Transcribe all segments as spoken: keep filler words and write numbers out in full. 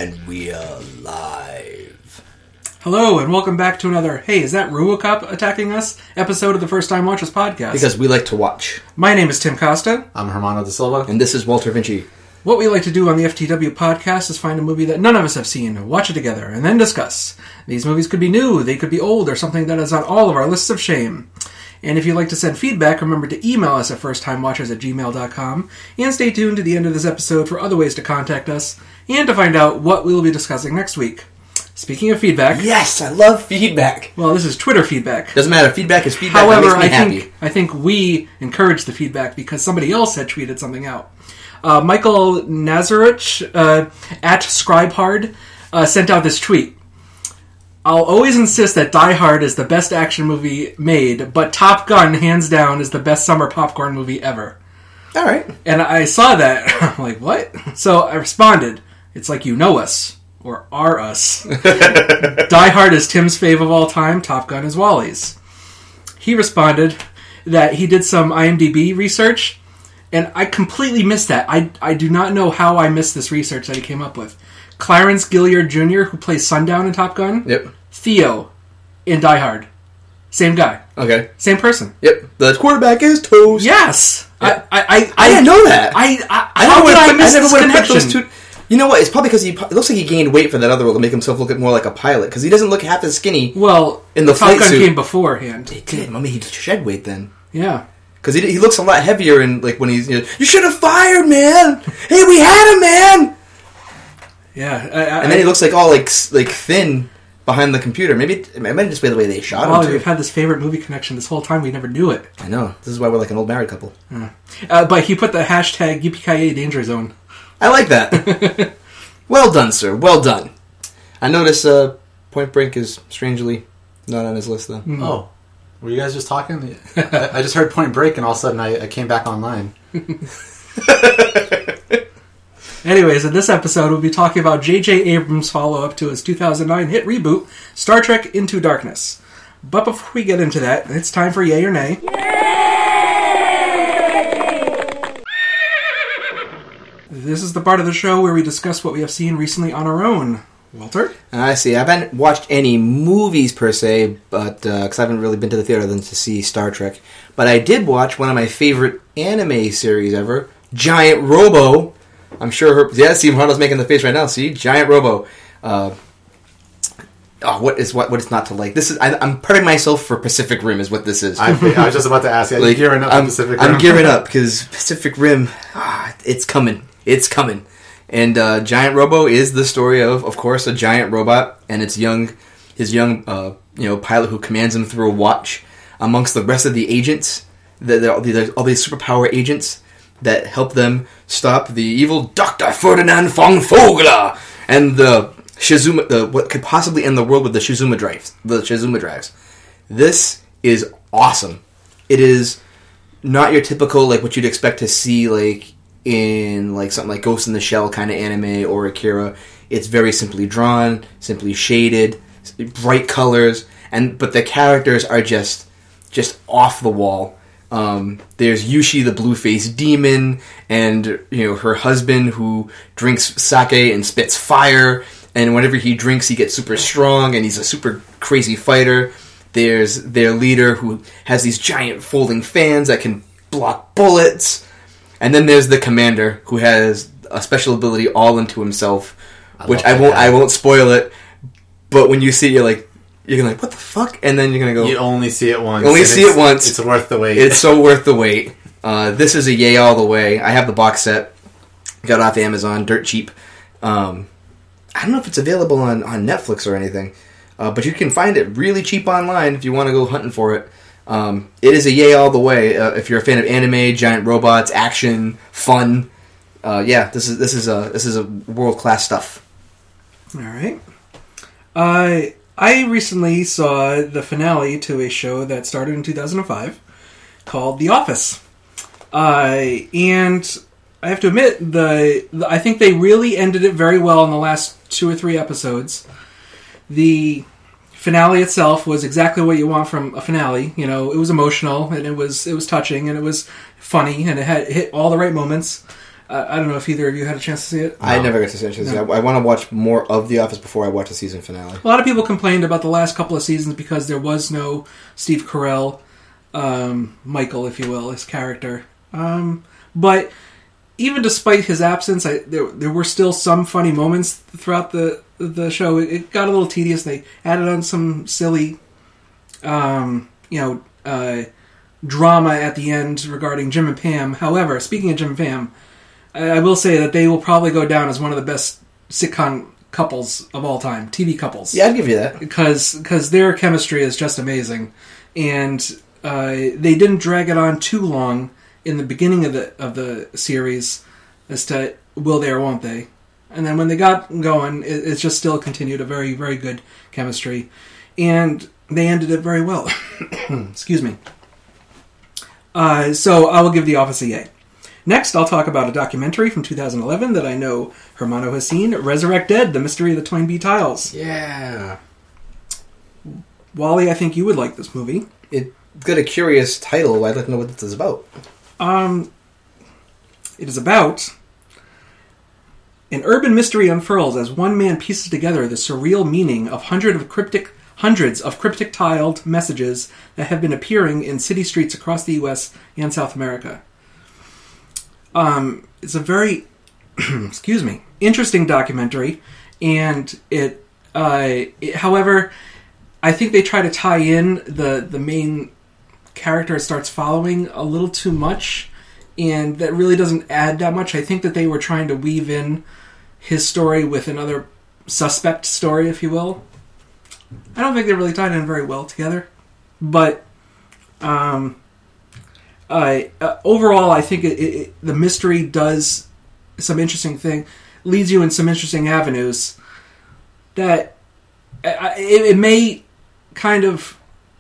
And we are live. Hello, and welcome back to another, hey, is that RoboCop attacking us? Episode of the First Time Watchers podcast. Because we like to watch. My name is Tim Costa. I'm Hermano da Silva. And this is Walter Vinci. What we like to do on the F T W podcast is find a movie that none of us have seen, watch it together, and then discuss. These movies could be new, they could be old, or something that is on all of our lists of shame. And if you'd like to send feedback, remember to email us at firsttimewatchers at gmail dot com. And stay tuned to the end of this episode for other ways to contact us, and to find out what we'll be discussing next week. Speaking of feedback... Yes, I love feedback. Well, this is Twitter feedback. Doesn't matter, feedback is feedback. However, that makes me I happy. think I think we encouraged the feedback because somebody else had tweeted something out. Uh, Michael Nazarich, uh, at ScribeHard, uh, sent out this tweet. I'll always insist that Die Hard is the best action movie made, but Top Gun, hands down, is the best summer popcorn movie ever. All right. And I saw that. I'm like, what? So I responded, it's like you know us, or are us. Die Hard is Tim's fave of all time, Top Gun is Wally's. He responded that he did some I M D B research, and I completely missed that. I, I do not know how I missed this research that he came up with. Clarence Gilliard Junior, who plays Sundown in Top Gun. Yep. Theo in Die Hard. Same guy. Okay. Same person. Yep. The quarterback is toast. Yes. Yep. I, I, I, I didn't know that. I, I, I how never did would I have miss I never this would have put connection? those two. You know what? It's probably because he. It looks like he gained weight for that other role to make himself look more like a pilot. Because he doesn't look half as skinny. Well, in the Top flight Gun suit. came beforehand. He did. I mean, he shed weight then. Yeah. Because he, he looks a lot heavier and like when he's, you know, you should have fired, man. Hey, we had him, man. Yeah. I, I, And then he looks like all like like thin behind the computer. Maybe it, it might just be the way they shot well, him. Too. we've had this favorite movie connection this whole time. We never knew it. I know. This is why we're like an old married couple. Uh, uh, but he put the hashtag Yippee-ki-yay Danger Zone. I like that. Well done, sir. Well done. I notice uh, Point Break is strangely not on his list, though. Mm. Oh. Were you guys just talking? I, I just heard Point Break, and all of a sudden I, I came back online. Anyways, in this episode, we'll be talking about J J Abrams' follow-up to his two thousand nine hit reboot, Star Trek Into Darkness. But before we get into that, it's time for Yay or Nay. Yay! This is the part of the show where we discuss what we have seen recently on our own. Walter? I see. I haven't watched any movies per se, but because uh, I haven't really been to the theater than to see Star Trek. But I did watch one of my favorite anime series ever, Giant Robo. I'm sure her... Yeah, see, Ronald's making the face right now. See? Giant Robo. Uh, oh, what is what? What is not to like? This is... I, I'm prepping myself for Pacific Rim is what this is. I, I was just about to ask you. Are like, you gearing up I'm, for Pacific Rim? I'm gearing up because Pacific Rim, ah, it's coming. It's coming. And uh, Giant Robo is the story of, of course, a giant robot and its young, his young, uh, you know, pilot who commands him through a watch amongst the rest of the agents, the, the, the, all these superpower agents that help them stop the evil Doctor Ferdinand von Vogler and the Shizuma, the what could possibly end the world with the Shizuma drives, the Shizuma drives. This is awesome. It is not your typical like what you'd expect to see like. In like something like Ghost in the Shell kind of anime or Akira. It's very simply drawn, simply shaded, bright colors, and but the characters are just just off the wall. Um, there's Yushi, the blue-faced demon, and you know her husband who drinks sake and spits fire, and whenever he drinks he gets super strong and he's a super crazy fighter. There's their leader who has these giant folding fans that can block bullets. And then there's the commander who has a special ability all into himself, I which I won't guy. I won't spoil it. But when you see it, you're like you're gonna like what the fuck, and then you're gonna go. You only see it once. Only see it once. It's worth the wait. It's so worth the wait. Uh, this is a yay all the way. I have the box set. Got it off Amazon, dirt cheap. Um, I don't know if it's available on, on Netflix or anything, uh, but you can find it really cheap online if you want to go hunting for it. Um, it is a yay all the way. Uh, if you're a fan of anime, giant robots, action, fun, uh, yeah, this is this is a this is a world class stuff. All right. I I recently saw the finale to a show that started in two thousand five called The Office, uh, and I have to admit the, the I think they really ended it very well in the last two or three episodes. The finale itself was exactly what you want from a finale. You know, it was emotional and it was it was touching and it was funny and it had it hit all the right moments. Uh, I don't know if either of you had a chance to see it. I never got to see it. No. I, I want to watch more of The Office before I watch the season finale. A lot of people complained about the last couple of seasons because there was no Steve Carell, um, Michael, if you will, his character. Um, but even despite his absence, I, there there were still some funny moments throughout the the show. It, it got a little tedious. They added on some silly, um, you know, uh, drama at the end regarding Jim and Pam. However, speaking of Jim and Pam, I, I will say that they will probably go down as one of the best sitcom couples of all time, T V couples. Yeah, I'd give you that. Because because their chemistry is just amazing. And uh, they didn't drag it on too long in the beginning of the of the series as to will they or won't they. And then when they got going, it, it's just still continued a very, very good chemistry. And they ended it very well. Excuse me. Uh, so I will give The Office a yay. Next, I'll talk about a documentary from two thousand eleven that I know Hermano has seen, Resurrect Dead, The Mystery of the Toynbee Tiles. Yeah. Wally, I think you would like this movie. It's got a curious title. I'd like to know what this is about. Um, it is about an urban mystery unfurls as one man pieces together the surreal meaning of hundred of cryptic, hundreds of cryptic tiled messages that have been appearing in city streets across the U S and South America. Um, it's a very, excuse me, interesting documentary, and it, uh, it, however, I think they try to tie in the, the main character it starts following a little too much, and that really doesn't add that much. I think that they were trying to weave in his story with another suspect story, if you will. I don't think they really tied in very well together, but um, uh, uh, overall, I think it, it, the mystery does some interesting thing, leads you in some interesting avenues that uh, it, it may kind of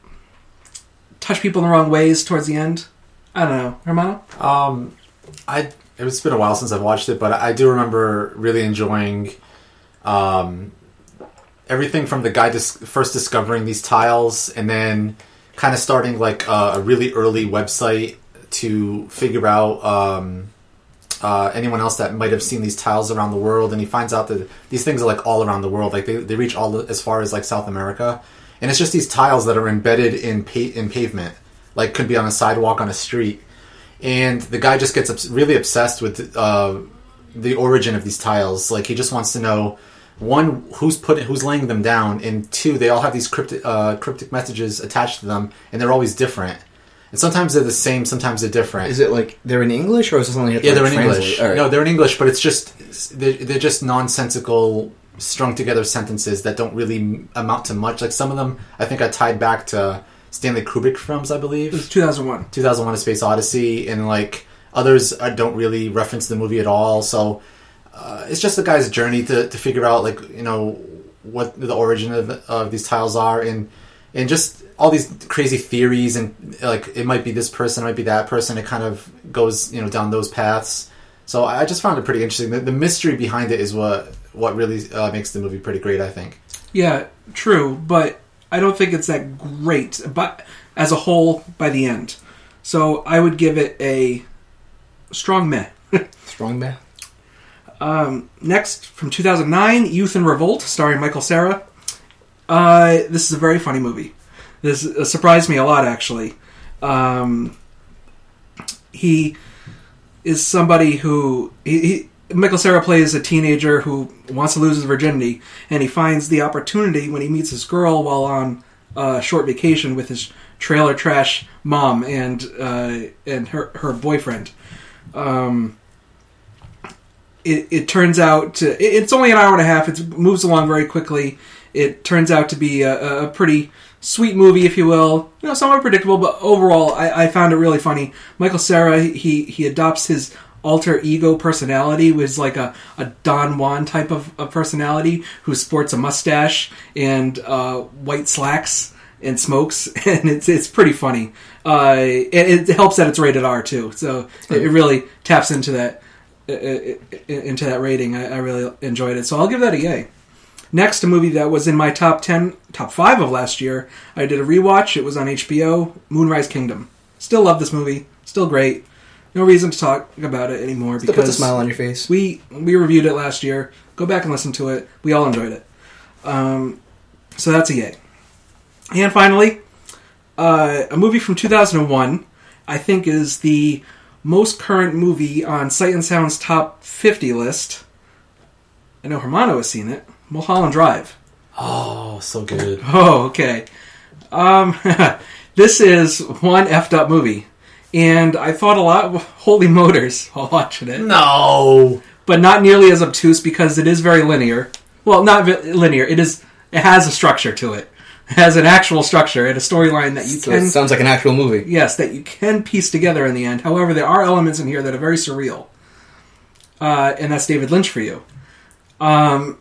touch people in the wrong ways towards the end. I don't know. Hermano? Um, I it's been a while since I've watched it, but I do remember really enjoying um, everything from the guy dis- first discovering these tiles and then kind of starting like a, a really early website to figure out um, uh, anyone else that might have seen these tiles around the world, and he finds out that these things are like all around the world. Like they, they reach all as far as like South America. And it's just these tiles that are embedded in pa- in pavement, like could be on a sidewalk on a street. And the guy just gets ups- really obsessed with uh, the origin of these tiles. Like he just wants to know, one, who's put who's laying them down, and two, they all have these cryptic uh, cryptic messages attached to them, and they're always different. And sometimes they're the same, sometimes they're different. Is it like they're in English, or is it something you have to yeah, like, they're in translate? English. All right. No, they're in English, but it's just they're, they're just nonsensical, strung together sentences that don't really amount to much. Like some of them, I think I tied back to Stanley Kubrick films, I believe. It was two thousand one. two thousand one: A Space Odyssey, and like others uh, don't really reference the movie at all. So uh, it's just the guy's journey to, to figure out, like, you know, what the origin of, of these tiles are, and and just all these crazy theories, and like it might be this person, it might be that person. It kind of goes, you know, down those paths. So I just found it pretty interesting. The, the mystery behind it is what what really uh, makes the movie pretty great, I think. Yeah, true, but I don't think it's that great, but as a whole, by the end. So I would give it a strong meh. Strong man. Um, next, from two thousand nine, Youth in Revolt, starring Michael Cera. Uh, this is a very funny movie. This uh, surprised me a lot, actually. Um, he is somebody who... He, he, Michael Cera plays a teenager who wants to lose his virginity, and he finds the opportunity when he meets his girl while on a short vacation with his trailer trash mom and uh, and her her boyfriend. Um, it it turns out to, it, it's only an hour and a half. It moves along very quickly. It turns out to be a, a pretty sweet movie, if you will. You know, somewhat predictable, but overall, I, I found it really funny. Michael Cera, he he adopts his alter ego personality, was like a, a Don Juan type of, of personality who sports a mustache and uh, white slacks and smokes, and it's it's pretty funny. Uh, it, it helps that it's rated R too, so it, it really taps into that uh, into that rating. I, I really enjoyed it, so I'll give that a yay. Next, a movie that was in my top ten, top five of last year. I did a rewatch. It was on H B O. Moonrise Kingdom. Still love this movie. Still great. no reason to talk about it anymore Still puts a because smile on your face. we we reviewed it last year. Go back and listen to it. We all enjoyed it. Um, so that's a yay. And finally, uh, a movie from two thousand one, I think is the most current movie on Sight and Sound's top fifty list. I know Hermano has seen it. Mulholland Drive. Oh, so good. Oh, okay. Um, this is one effed up movie. And I thought a lot of Holy Motors while watching it. No! But not nearly as obtuse because it is very linear. Well, not vi- linear. It is. It has a structure to it. It has an actual structure and a storyline that you So can... it sounds like an actual movie. Yes, that you can piece together in the end. However, there are elements in here that are very surreal. Uh, and that's David Lynch for you. Um,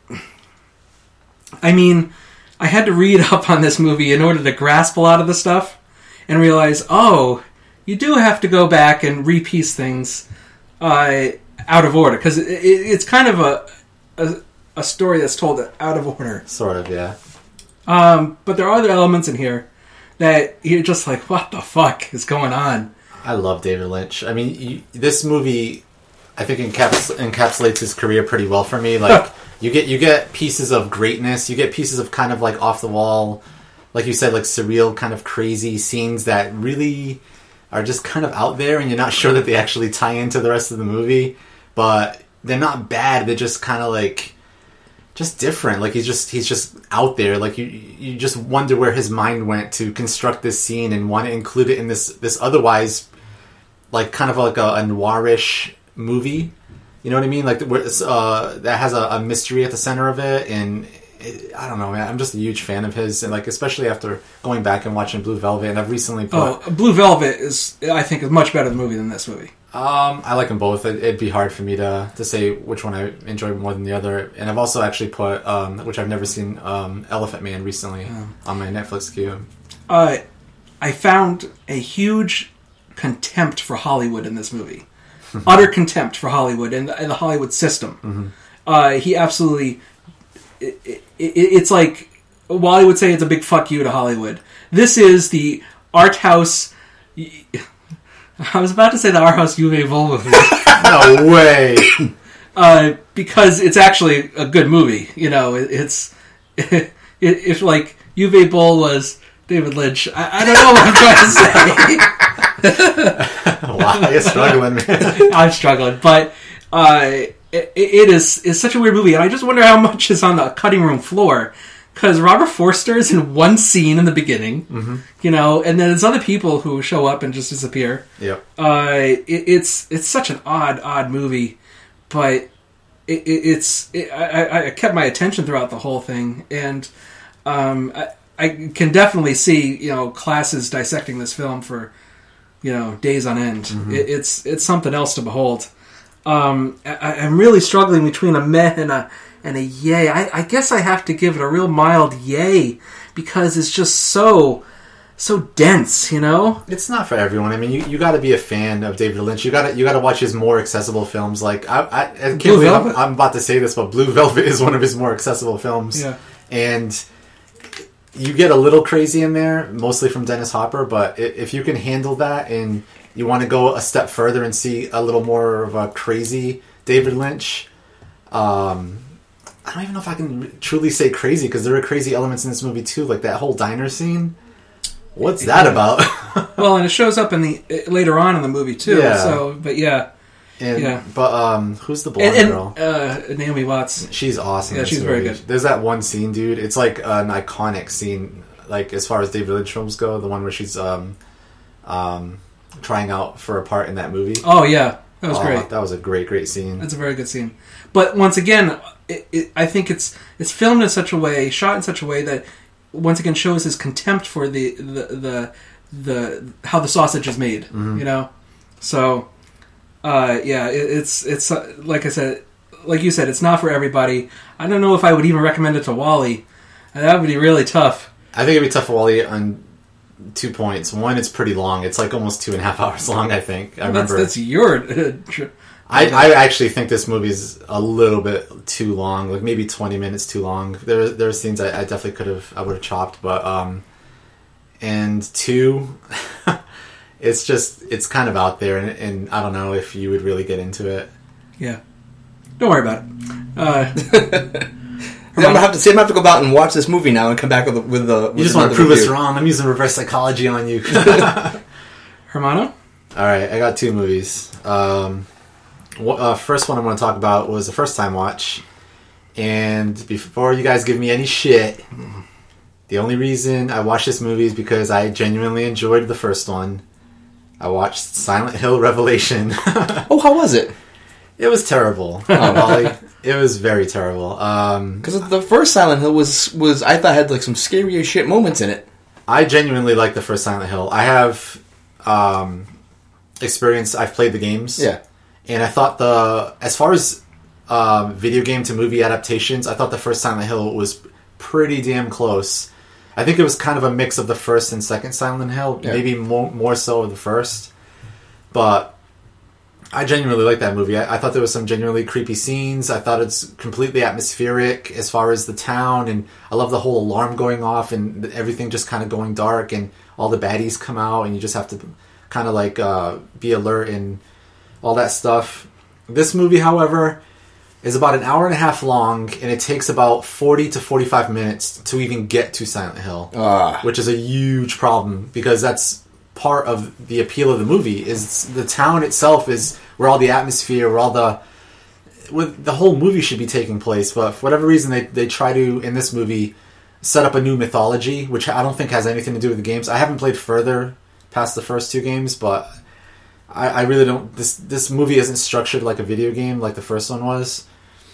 I mean, I had to read up on this movie in order to grasp a lot of the stuff and realize, oh, you do have to go back and repiece things uh, out of order. Because it, it, it's kind of a, a, a story that's told out of order. Sort of, yeah. Um, but there are other elements in here that you're just like, what the fuck is going on? I love David Lynch. I mean, you, this movie, I think encaps- encapsulates his career pretty well for me. Like, you get you get pieces of greatness, you get pieces of kind of like off the wall, like you said, like surreal, kind of crazy scenes that really are just kind of out there, and you're not sure that they actually tie into the rest of the movie. But they're not bad. They're just kind of like just different. Like he's just he's just out there. Like you you just wonder where his mind went to construct this scene and want to include it in this this otherwise like kind of like a, a noirish movie. You know what I mean? Like where it's, uh, that has a, a mystery at the center of it, and it, I don't know, man. I'm just a huge fan of his, and like especially after going back and watching Blue Velvet, and I've recently put. Oh, Blue Velvet is, I think, is much better movie than this movie. Um, I like them both. It, it'd be hard for me to, to say which one I enjoy more than the other. And I've also actually put, um, which I've never seen, um, Elephant Man recently Oh. on my Netflix queue. Uh, I found a huge contempt for Hollywood in this movie. Utter contempt for Hollywood and the, and the Hollywood system. Mm-hmm. Uh, he absolutely... It, it, it, it's like... Wally would say it's a big fuck you to Hollywood. This is the art house... I was about to say the art house Uwe Boll movie. No way! uh, because it's actually a good movie. You know, it, it's... It, if, like, Uwe Boll was David Lynch... I, I don't know what I'm trying to say. Wow, you're struggling, man. I'm struggling, but uh, it, it is it's such a weird movie, and I just wonder how much is on the cutting room floor, because Robert Forster is in one scene in the beginning, Mm-hmm. you know, and then there's other people who show up and just disappear. Yep. Uh, it, it's it's such an odd, odd movie, but it, it, it's it, I, I kept my attention throughout the whole thing, and um, I, I can definitely see, you know, classes dissecting this film for, you know, days on end. Mm-hmm. It, it's it's something else to behold. Um, I, I'm really struggling between a meh and a and a yay. I, I guess I have to give it a real mild yay because it's just so so dense, you know. It's not for everyone. I mean, you, you got to be a fan of David Lynch. You got to you got to watch his more accessible films. Like I, I, I can't Blue believe I'm, Velvet. I'm about to say this, but Blue Velvet is one of his more accessible films. Yeah. And you get a little crazy in there, mostly from Dennis Hopper. But i- if you can handle that, and you want to go a step further and see a little more of a crazy David Lynch, um, I don't even know if I can truly say crazy because there are crazy elements in this movie too, like that whole diner scene. What's that about? Well, and it shows up in the later on in the movie too. Yeah. So, but yeah, And, Yeah. But um, who's the blonde and, girl? and uh, Naomi Watts. She's awesome. Yeah, in this she's very movie. good. There's that one scene, dude. It's like an iconic scene, like as far as David Lynch films go. The one where she's um, um, trying out for a part in that movie. Oh yeah, that was Oh, great. That was a great, great scene. That's a very good scene. But once again, it, it, I think it's it's filmed in such a way, shot in such a way that once again shows his contempt for the the the, the how the sausage is made. Mm-hmm. You know, so uh, yeah, it, it's it's uh, like I said, like you said, it's not for everybody. I don't know if I would even recommend it to Wally. That would be really tough. I think it'd be tough for Wally on two points. One, it's pretty long. It's like almost two and a half hours long. I think. I That's, remember. that's your. I, I actually think this movie's a little bit too long, like maybe twenty minutes too long. There there are scenes I, I definitely could have I would have chopped, but um, and two, it's just it's kind of out there, and, and I don't know if you would really get into it. Yeah. Don't worry about it. Uh, I'm gonna have to see. I'm gonna have to go out and watch this movie now and come back with the. With the with you just want to prove review. us wrong. I'm using reverse psychology on you. Hermano? All right, I got two movies. Um, wh- uh, first one I'm going to talk about was the first time watch. And before you guys give me any shit, the only reason I watched this movie is because I genuinely enjoyed the first one. I watched Silent Hill Revelation. Oh, how was it? It was terrible. Oh, Molly. It was very terrible. Because um, the first Silent Hill was, was, I thought, had like some scary as shit moments in it. I genuinely like the first Silent Hill. I have um, experience. I've played the games. Yeah. And I thought the, as far as um, video game to movie adaptations, I thought the first Silent Hill was pretty damn close. I think it was kind of a mix of the first and second Silent Hill, yeah. maybe more more so of the first. But I genuinely like that movie. I, I thought there was some genuinely creepy scenes. I thought it's completely atmospheric as far as the town, and I love the whole alarm going off and everything just kind of going dark, and all the baddies come out, and you just have to kind of like uh, be alert and all that stuff. This movie, however, is about an hour and a half long, and it takes about forty to forty-five minutes to even get to Silent Hill, uh. which is a huge problem because that's part of the appeal of the movie. Is the town itself is where all the atmosphere, where all the with the whole movie should be taking place, but for whatever reason they they try to in this movie set up a new mythology, which I don't think has anything to do with the games. I haven't played further past the first two games, but I, I really don't. This this movie isn't structured like a video game like the first one was.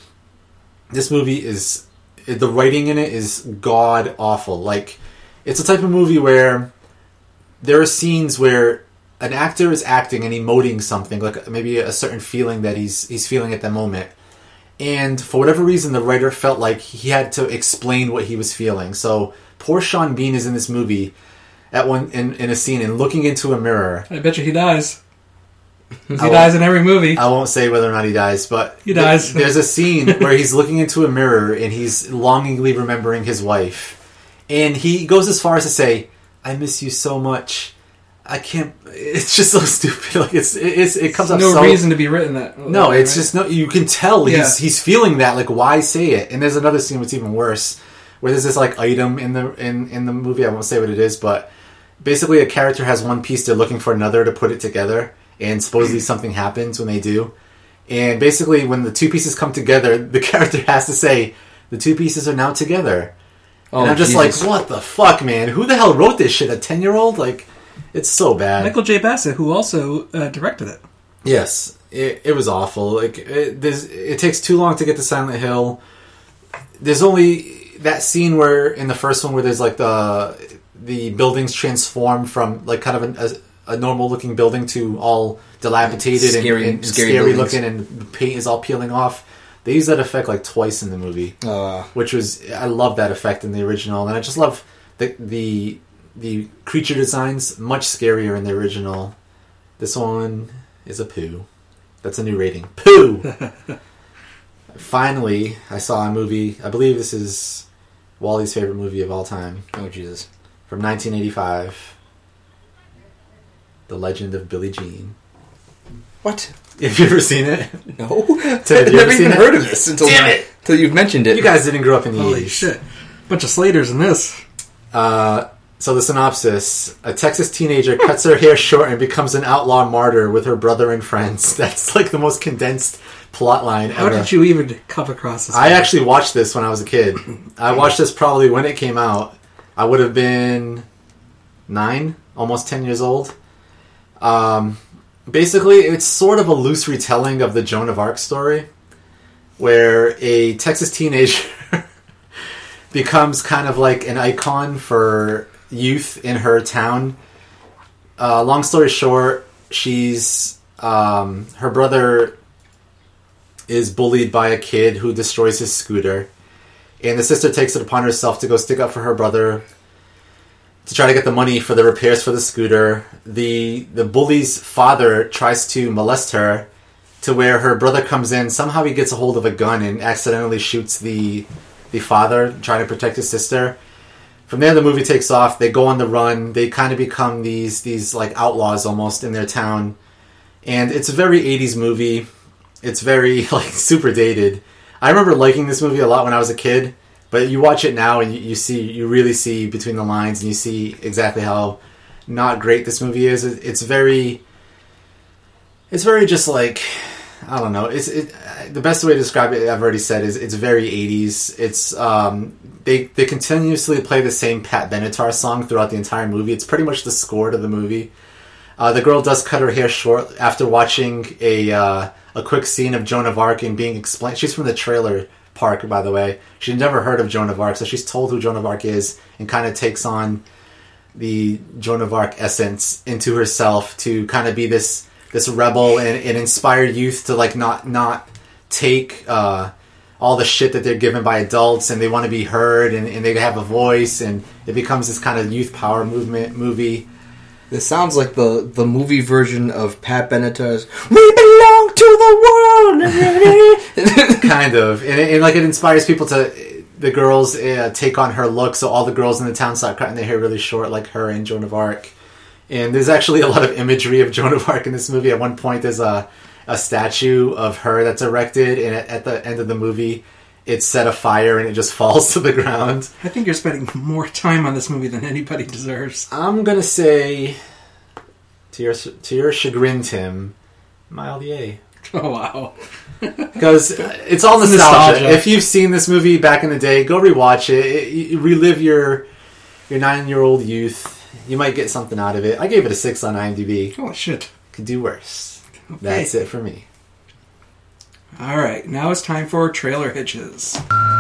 This movie is, the writing in it is god awful. Like, it's a type of movie where there are scenes where an actor is acting and emoting something, like maybe a certain feeling that he's he's feeling at the moment. And for whatever reason, the writer felt like he had to explain what he was feeling. So poor Sean Bean is in this movie at one in, in a scene and looking into a mirror. I bet you he dies. He I dies in every movie. I won't say whether or not he dies, but he dies. Th- there's a scene where he's looking into a mirror and he's longingly remembering his wife. And he goes as far as to say, "I miss you so much. I can't." It's just so stupid. Like it's it's it comes There's up. No so, reason to be written that. No, way, it's right? just no. You can tell yeah. he's he's feeling that. Like, why say it? And there's another scene that's even worse, where there's this like item in the in in the movie. I won't say what it is, but basically a character has one piece, they're looking for another to put it together. And supposedly something happens when they do. And basically when the two pieces come together, the character has to say, the two pieces are now together. Oh, and I'm just Jesus. like, what the fuck, man? Who the hell wrote this shit? A ten-year-old? Like, it's so bad. Michael J. Bassett, who also uh, directed it. Yes. It, it was awful. Like, it, it takes too long to get to Silent Hill. There's only that scene where, in the first one, where there's like the the buildings transform from like kind of an, a, a normal looking building to all dilapidated scary, and, and scary, scary looking, and the paint is all peeling off. They use that effect like twice in the movie, uh. which was I love that effect in the original, and I just love the the the creature designs much scarier in the original. This one is a poo. That's a new rating. Poo. Finally, I saw a movie. I believe this is Wally's favorite movie of all time. Oh Jesus! From nineteen eighty-five. The Legend of Billie Jean. What? Have you ever seen it? No. Ted, I've never even heard of this until Damn it! Until you've mentioned it. You guys didn't grow up in the Holy eighties. shit. Bunch of Slaters in this. Uh, so the synopsis. A Texas teenager cuts her hair short and becomes an outlaw martyr with her brother and friends. That's like the most condensed plot line How ever. did you even come across this? I actually watched this when I was a kid. I watched this probably when it came out. I would have been nine, almost ten years old. Um, basically, it's sort of a loose retelling of the Joan of Arc story, where a Texas teenager becomes kind of like an icon for youth in her town. Uh, long story short, she's um, her brother is bullied by a kid who destroys his scooter, and the sister takes it upon herself to go stick up for her brother to try to get the money for the repairs for the scooter. The the bully's father tries to molest her to where her brother comes in. Somehow he gets a hold of a gun and accidentally shoots the the father trying to protect his sister. from there the movie takes off. They go on the run. They kind of become these these like outlaws almost in their town, and it's a very eighties movie. It's very like super dated. I remember liking this movie a lot when I was a kid, but you watch it now and you, you see you really see between the lines, and you see exactly how not great this movie is. It, it's very, it's very just like, I don't know. It's it, the best way to describe it, I've already said, is it's very eighties. It's um, they they continuously play the same Pat Benatar song throughout the entire movie. It's pretty much the score to the movie. Uh, the girl does cut her hair short after watching a uh, a quick scene of Joan of Arc and being explained. She's from the trailer park, by the way. She'd never heard of Joan of Arc, so she's told who Joan of Arc is and kind of takes on the Joan of Arc essence into herself to kind of be this this rebel and, and inspire youth to like not not take uh, all the shit that they're given by adults, and they want to be heard, and, and they have a voice, and it becomes this kind of youth power movement movie. This sounds like the, the movie version of Pat Benatar's "We Belong to the World." Kind of, and, it, and like it inspires people to the girls uh, take on her look. So all the girls in the town start cutting their hair really short, like her and Joan of Arc. And there's actually a lot of imagery of Joan of Arc in this movie. At one point, there's a a statue of her that's erected, and at, at the end of the movie, it's set afire and it just falls to the ground. I think you're spending more time on this movie than anybody deserves. I'm gonna say, to your to your chagrin, Tim, mild yay. Oh wow! Because it's all nostalgia. nostalgia. If you've seen this movie back in the day, go rewatch it. it you relive your your nine year old youth. You might get something out of it. I gave it a six on IMDb. Oh shit! Could do worse. Okay. That's it for me. All right, now it's time for trailer hitches.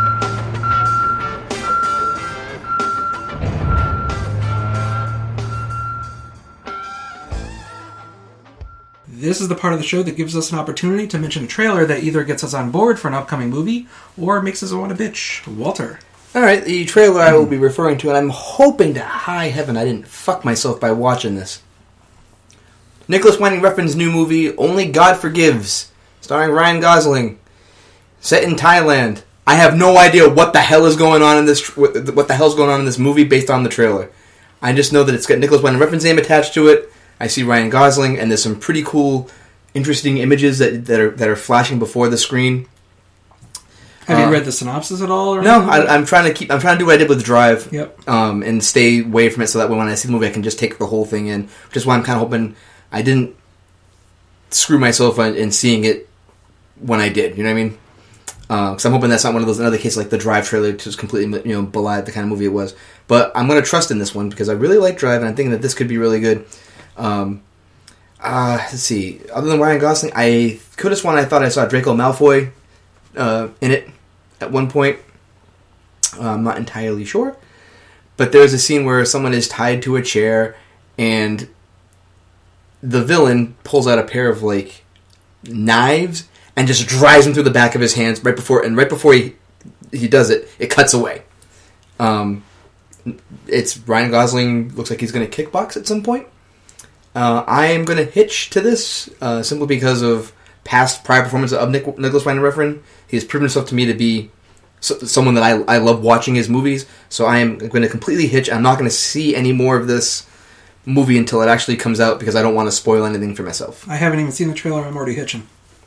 This is the part of the show that gives us an opportunity to mention a trailer that either gets us on board for an upcoming movie or makes us want to bitch. Walter. All right, the trailer I will be referring to, and I'm hoping to high heaven I didn't fuck myself by watching this. Nicholas Winding Refn's new movie, Only God Forgives, starring Ryan Gosling, set in Thailand. I have no idea what the hell is going on in this. What the hell's going on in this movie based on the trailer. I just know that it's got Nicholas Winding Refn's name attached to it. I see Ryan Gosling, and there's some pretty cool, interesting images that that are that are flashing before the screen. Have uh, you read the synopsis at all? Or no, I, I'm trying to keep. I'm trying to do what I did with Drive. Yep. Um, and stay away from it so that way when I see the movie, I can just take the whole thing in. Which is why I'm kind of hoping I didn't screw myself in, in seeing it when I did. You know what I mean? Because uh, I'm hoping that's not one of those another cases like the Drive trailer just completely you know belied the kind of movie it was. But I'm going to trust in this one because I really like Drive, and I'm thinking that this could be really good. Um, uh, let's see. Other than Ryan Gosling, I could have sworn I thought I saw Draco Malfoy uh, in it at one point. Uh, I'm not entirely sure. But there's a scene where someone is tied to a chair, and the villain pulls out a pair of like knives and just drives him through the back of his hands right before and right before he he does it, it cuts away. Um, it's Ryan Gosling looks like he's going to kickbox at some point. Uh, I am going to hitch to this uh, simply because of past prior performance of Nick, Nicholas Winding Refn. He has proven himself to me to be so, someone that I I love watching his movies. So I am going to completely hitch. I'm not going to see any more of this movie until it actually comes out because I don't want to spoil anything for myself. I haven't even seen the trailer. I'm already hitching.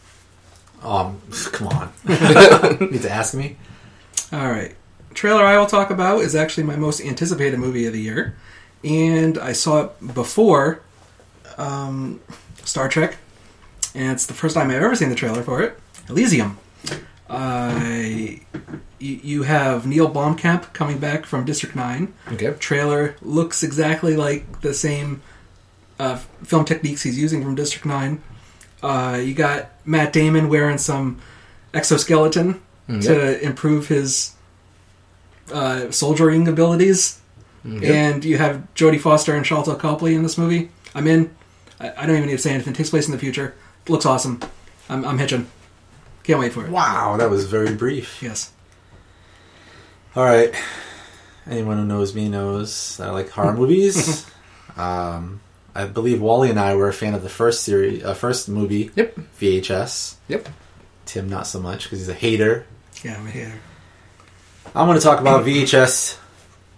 Um, come on. You need to ask me? All right. Trailer I will talk about is actually my most anticipated movie of the year. And I saw it before um, Star Trek. And it's the first time I've ever seen the trailer for it. Elysium. Uh, you, you have Neil Blomkamp coming back from District nine. Okay. Trailer looks exactly like the same uh, film techniques he's using from District nine. Uh, you got Matt Damon wearing some exoskeleton mm, to yep. improve his uh, soldiering abilities. Mm, yep. And you have Jodie Foster and Shalta Copley in this movie. I'm in. I, I don't even need to say anything. It takes place in the future. It looks awesome. I'm, I'm hitching. Can't wait for it. Wow, that was very brief. Yes. All right. Anyone who knows me knows that I like horror movies. Um, I believe Wally and I were a fan of the first series, uh, first movie. Yep. V H S. Yep. Tim not so much because he's a hater. Yeah, I'm a hater. I'm going to talk about V H S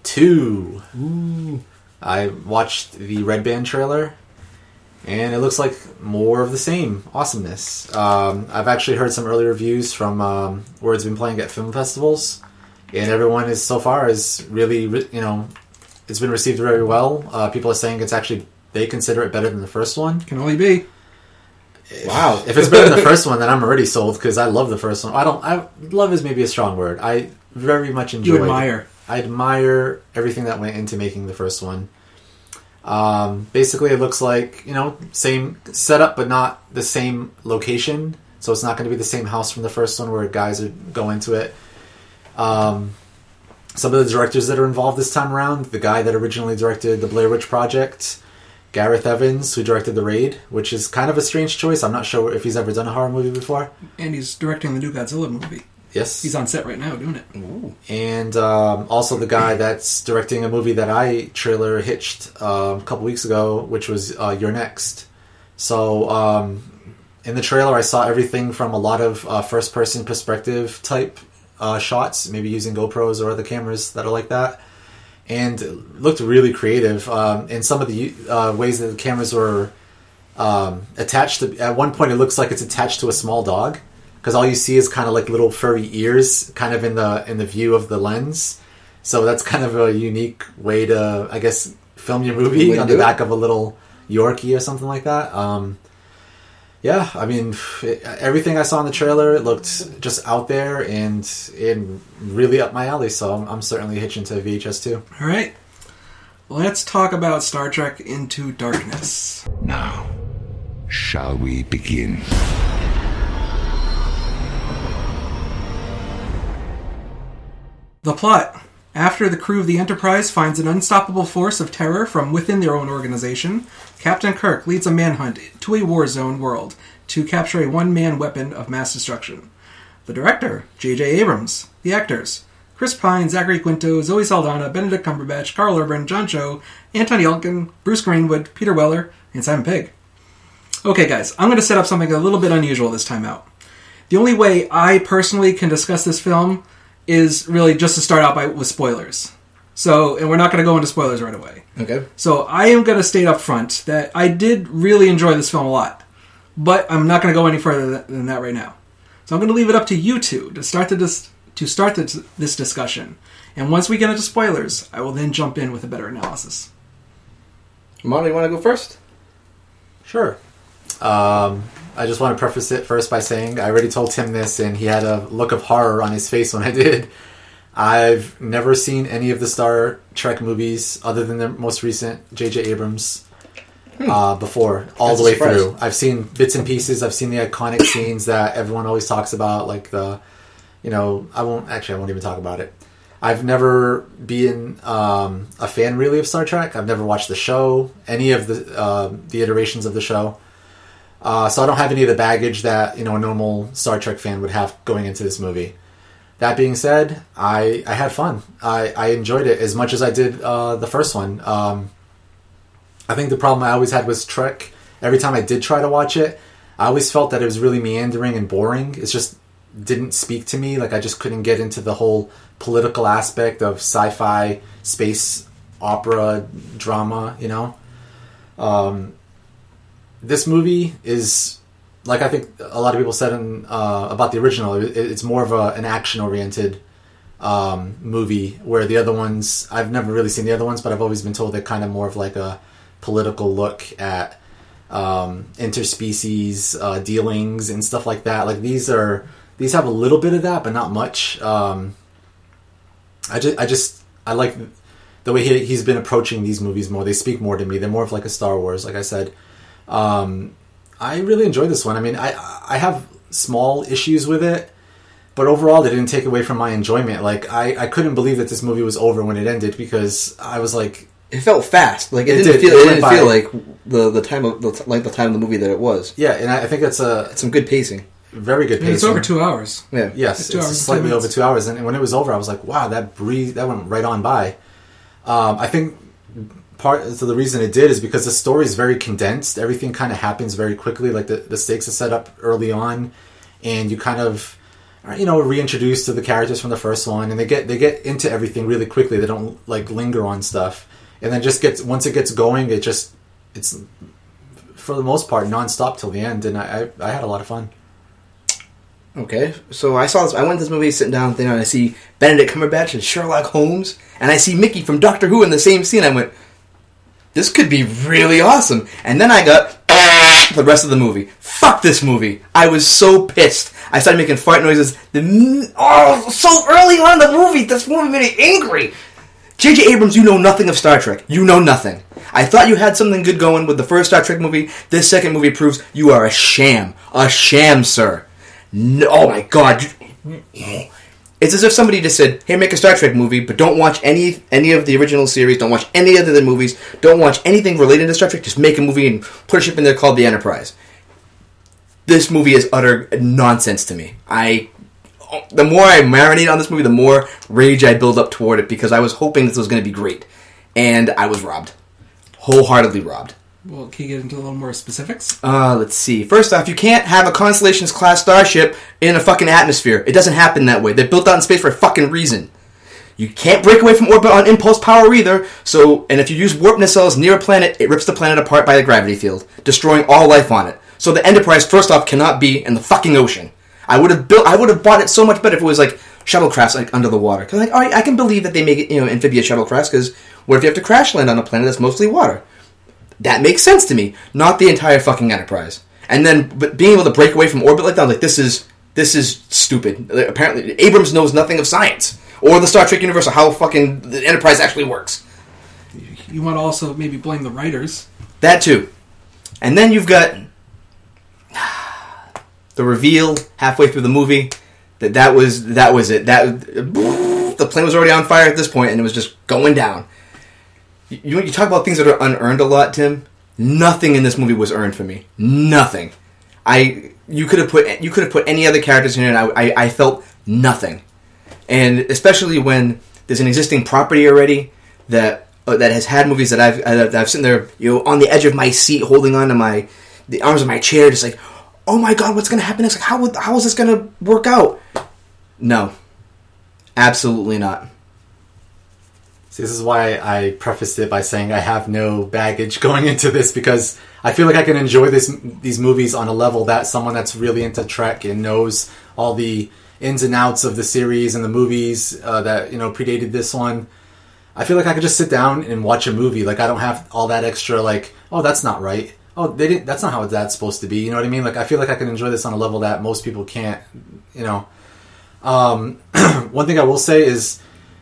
two. Ooh. I watched the Red Band trailer, and it looks like more of the same awesomeness. Um, I've actually heard some early reviews from um, where it's been playing at film festivals, and everyone is so far is really, you know, it's been received very well. Uh, people are saying it's actually, they consider it better than the first one. Can only be. If, wow. If it's better than the first one, then I'm already sold, because I love the first one. I don't, I love is maybe a strong word. I very much enjoyed. You admire. I admire everything that went into making the first one. Um, basically, it looks like, you know, same setup, but not the same location. So it's not going to be the same house from the first one where guys are go into it. Um, some of the directors that are involved this time around, the guy that originally directed the Blair Witch Project, Gareth Evans, who directed The Raid, which is kind of a strange choice. I'm not sure if he's ever done a horror movie before. And he's directing the new Godzilla movie. Yes. He's on set right now doing it. Ooh. And um, also the guy that's directing a movie that I trailer hitched uh, a couple weeks ago, which was uh, You're Next. So um, in the trailer, I saw everything from a lot of uh, first-person perspective type uh, shots, maybe using GoPros or other cameras that are like that. And it looked really creative. Um, in some of the uh, ways that the cameras were um, attached to... At one point, it looks like it's attached to a small dog. Because all you see is kind of like little furry ears, kind of in the in the view of the lens. So that's kind of a unique way to, I guess, film your movie on the back of a little Yorkie or something like that. Um, yeah, I mean, it, everything I saw in the trailer, it looked just out there and it really up my alley. So I'm, I'm certainly hitching to V H S too. All right, let's talk about Star Trek Into Darkness. Now, shall we begin? The plot. After the crew of the Enterprise finds an unstoppable force of terror from within their own organization, Captain Kirk leads a manhunt to a war zone world to capture a one-man weapon of mass destruction. The director, J J Abrams. The actors, Chris Pine, Zachary Quinto, Zoe Saldana, Benedict Cumberbatch, Carl Urban, John Cho, Anton Yelchin, Bruce Greenwood, Peter Weller, and Simon Pegg. Okay guys, I'm going to set up something a little bit unusual this time out. The only way I personally can discuss this film is really just to start out by with spoilers. So, and we're not going to go into spoilers right away. Okay. So, I am going to state up front that I did really enjoy this film a lot, but I'm not going to go any further than that right now. So, I'm going to leave it up to you two to start the dis- to start the, this discussion. And once we get into spoilers, I will then jump in with a better analysis. Mono, you want to go first? Sure. Um, I just want to preface it first by saying I already told Tim this, and he had a look of horror on his face when I did. I've never seen any of the Star Trek movies other than the most recent J J Abrams hmm. uh, before, all That's the way surprise. through. I've seen bits and pieces. I've seen the iconic scenes that everyone always talks about, like the, you know, I won't, actually I won't even talk about it. I've never been um, a fan really of Star Trek. I've never watched the show, any of the uh, the iterations of the show. Uh, so I don't have any of the baggage that, you know, a normal Star Trek fan would have going into this movie. That being said, I, I had fun. I, I enjoyed it as much as I did uh, the first one. Um, I think the problem I always had was Trek. Every time I did try to watch it, I always felt that it was really meandering and boring. It just didn't speak to me. Like, I just couldn't get into the whole political aspect of sci-fi, space, opera, drama, you know? Um... This movie is, like I think a lot of people said in, uh, about the original, it, it's more of a, an action-oriented um, movie, where the other ones, I've never really seen the other ones, but I've always been told they're kind of more of like a political look at um, interspecies uh, dealings and stuff like that. Like these are, these have a little bit of that, but not much. Um, I just, I just, I like the way he, he's been approaching these movies more. They speak more to me. They're more of like a Star Wars, like I said. Um, I really enjoyed this one. I mean, I I have small issues with it, but overall, they didn't take away from my enjoyment. Like, I, I couldn't believe that this movie was over when it ended, because I was like, it felt fast. Like it, it didn't did. feel. It It, went didn't by. feel like the the time of the, like the time of the movie that it was. yeah, and I, I think that's a It's some good pacing. very good And pacing. it's over two hours. Yeah. Yes, It's it's, two hours and ten slightly minutes. over two hours, and when it was over, I was like, wow, that breeze that went right on by. Um, I think part so the reason it did is because the story is very condensed. Everything kind of happens very quickly. Like the, the stakes are set up early on, and you kind of are, you know, reintroduced to the characters from the first one, and they get they get into everything really quickly. They don't like linger on stuff, and then just gets once it gets going, it just it's for the most part nonstop till the end, and I I, I had a lot of fun. Okay, so I saw this. I went to this movie sitting down, thinking, and I see Benedict Cumberbatch and Sherlock Holmes, and I see Mickey from Doctor Who in the same scene. I went, this could be really awesome. And then I got the rest of the movie. Fuck this movie. I was so pissed. I started making fart noises. The, oh, so early on in the movie, this movie made me angry. J J Abrams, you know nothing of Star Trek. You know nothing. I thought you had something good going with the first Star Trek movie. This second movie proves you are a sham. A sham, sir. No, oh my god. It's as if somebody just said, hey, make a Star Trek movie, but don't watch any any of the original series, don't watch any of the movies, don't watch anything related to Star Trek, just make a movie and put a ship in there called The Enterprise. This movie is utter nonsense to me. I, the more I marinate on this movie, the more rage I build up toward it, because I was hoping this was going to be great. And I was robbed. Wholeheartedly robbed. Well, can you get into a little more specifics? Uh, let's see. First off, you can't have a Constellations-class starship in a fucking atmosphere. It doesn't happen that way. They're built out in space for a fucking reason. You can't break away from orbit on impulse power either, so, and if you use warp nacelles near a planet, it rips the planet apart by the gravity field, destroying all life on it. So the Enterprise, first off, cannot be in the fucking ocean. I would have built, I would have bought it so much better if it was like shuttlecrafts like under the water. Because like, all right, I can believe that they make it, you know, amphibious shuttlecrafts, because what if you have to crash land on a planet that's mostly water? That makes sense to me, not the entire fucking Enterprise. And then, but being able to break away from orbit like that, like this is this is stupid. Apparently, Abrams knows nothing of science or the Star Trek universe or how fucking the Enterprise actually works. You want to also maybe blame the writers. That too. And then you've got the reveal halfway through the movie that that was that was it. That the plane was already on fire at this point, and it was just going down. You, you talk about things that are unearned a lot, Tim. Nothing in this movie was earned for me. Nothing. I you could have put you could have put any other characters in it, and I, I, I felt nothing. And especially when there's an existing property already that uh, that has had movies that I've uh, that I've sitting there, you know, on the edge of my seat, holding on to my the arms of my chair, just like, oh my god, what's going to happen next? Like, how would, how is this going to work out? No, absolutely not. See, this is why I prefaced it by saying I have no baggage going into this, because I feel like I can enjoy this these movies on a level that someone that's really into Trek and knows all the ins and outs of the series and the movies uh, that, you know, predated this one. I feel like I could just sit down and watch a movie. Like, I don't have all that extra, like, oh, that's not right. Oh, they didn't. That's not how that's supposed to be. You know what I mean? Like, I feel like I can enjoy this on a level that most people can't. You know, um, one thing I will say is,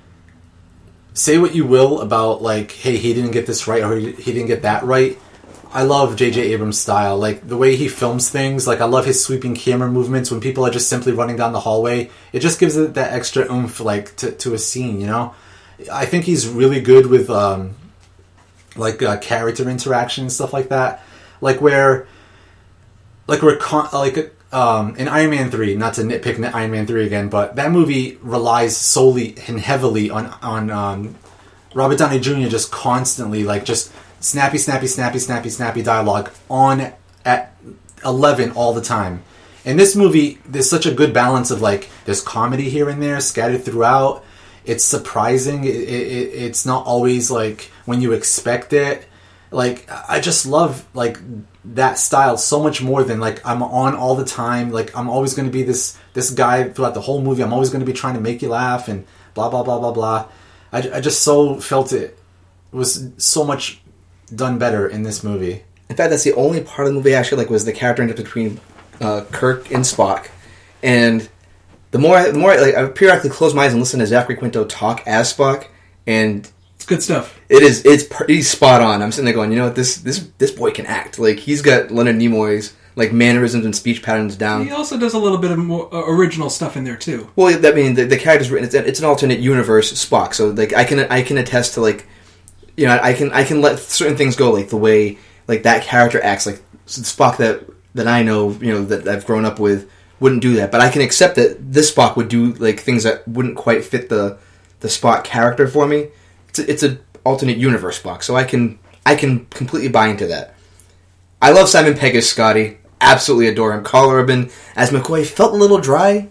say what you will about, like, hey, he didn't get this right or he, he didn't get that right. I love J J Abrams' style. Like, the way he films things. Like, I love his sweeping camera movements when people are just simply running down the hallway. It just gives it that extra oomph, like, to, to a scene, you know? I think he's really good with, um, like, uh, character interaction and stuff like that. Like, where, like, we're, con- like, um, in Iron Man three, not to nitpick Iron Man three again, but that movie relies solely and heavily on, on, um, Robert Downey Junior just constantly, like, just snappy, snappy, snappy, snappy, snappy dialogue on at eleven all the time. In this movie, there's such a good balance of, like, there's comedy here and there scattered throughout. It's surprising. It, it, it's not always, like, when you expect it. Like, I just love, like, that style so much more than, like, I'm on all the time. Like, I'm always going to be this this guy throughout the whole movie. I'm always going to be trying to make you laugh and blah, blah, blah, blah, blah. I, I just so felt it was so much done better in this movie. In fact, that's the only part of the movie I actually like was the character interaction between uh, Kirk and Spock. And the more, I, the more I, like, I periodically close my eyes and listen to Zachary Quinto talk as Spock, and it's good stuff. It is. It's he's spot on. I'm sitting there going, you know what, this this this boy can act. Like, he's got Leonard Nimoy's, like, mannerisms and speech patterns down. He also does a little bit of more uh, original stuff in there too. Well, I mean, the, the character's written. It's, it's an alternate universe Spock, so, like, I can I can attest to, like, you know, I can I can let certain things go, like the way, like, that character acts. Like, Spock that that I know, you know, that I've grown up with wouldn't do that, but I can accept that this Spock would do, like, things that wouldn't quite fit the the Spock character for me. It's a, it's a alternate universe Spock, so I can I can completely buy into that. I love Simon Pegg as Scotty. Absolutely adore him. Carl Urban as McCoy felt a little dry.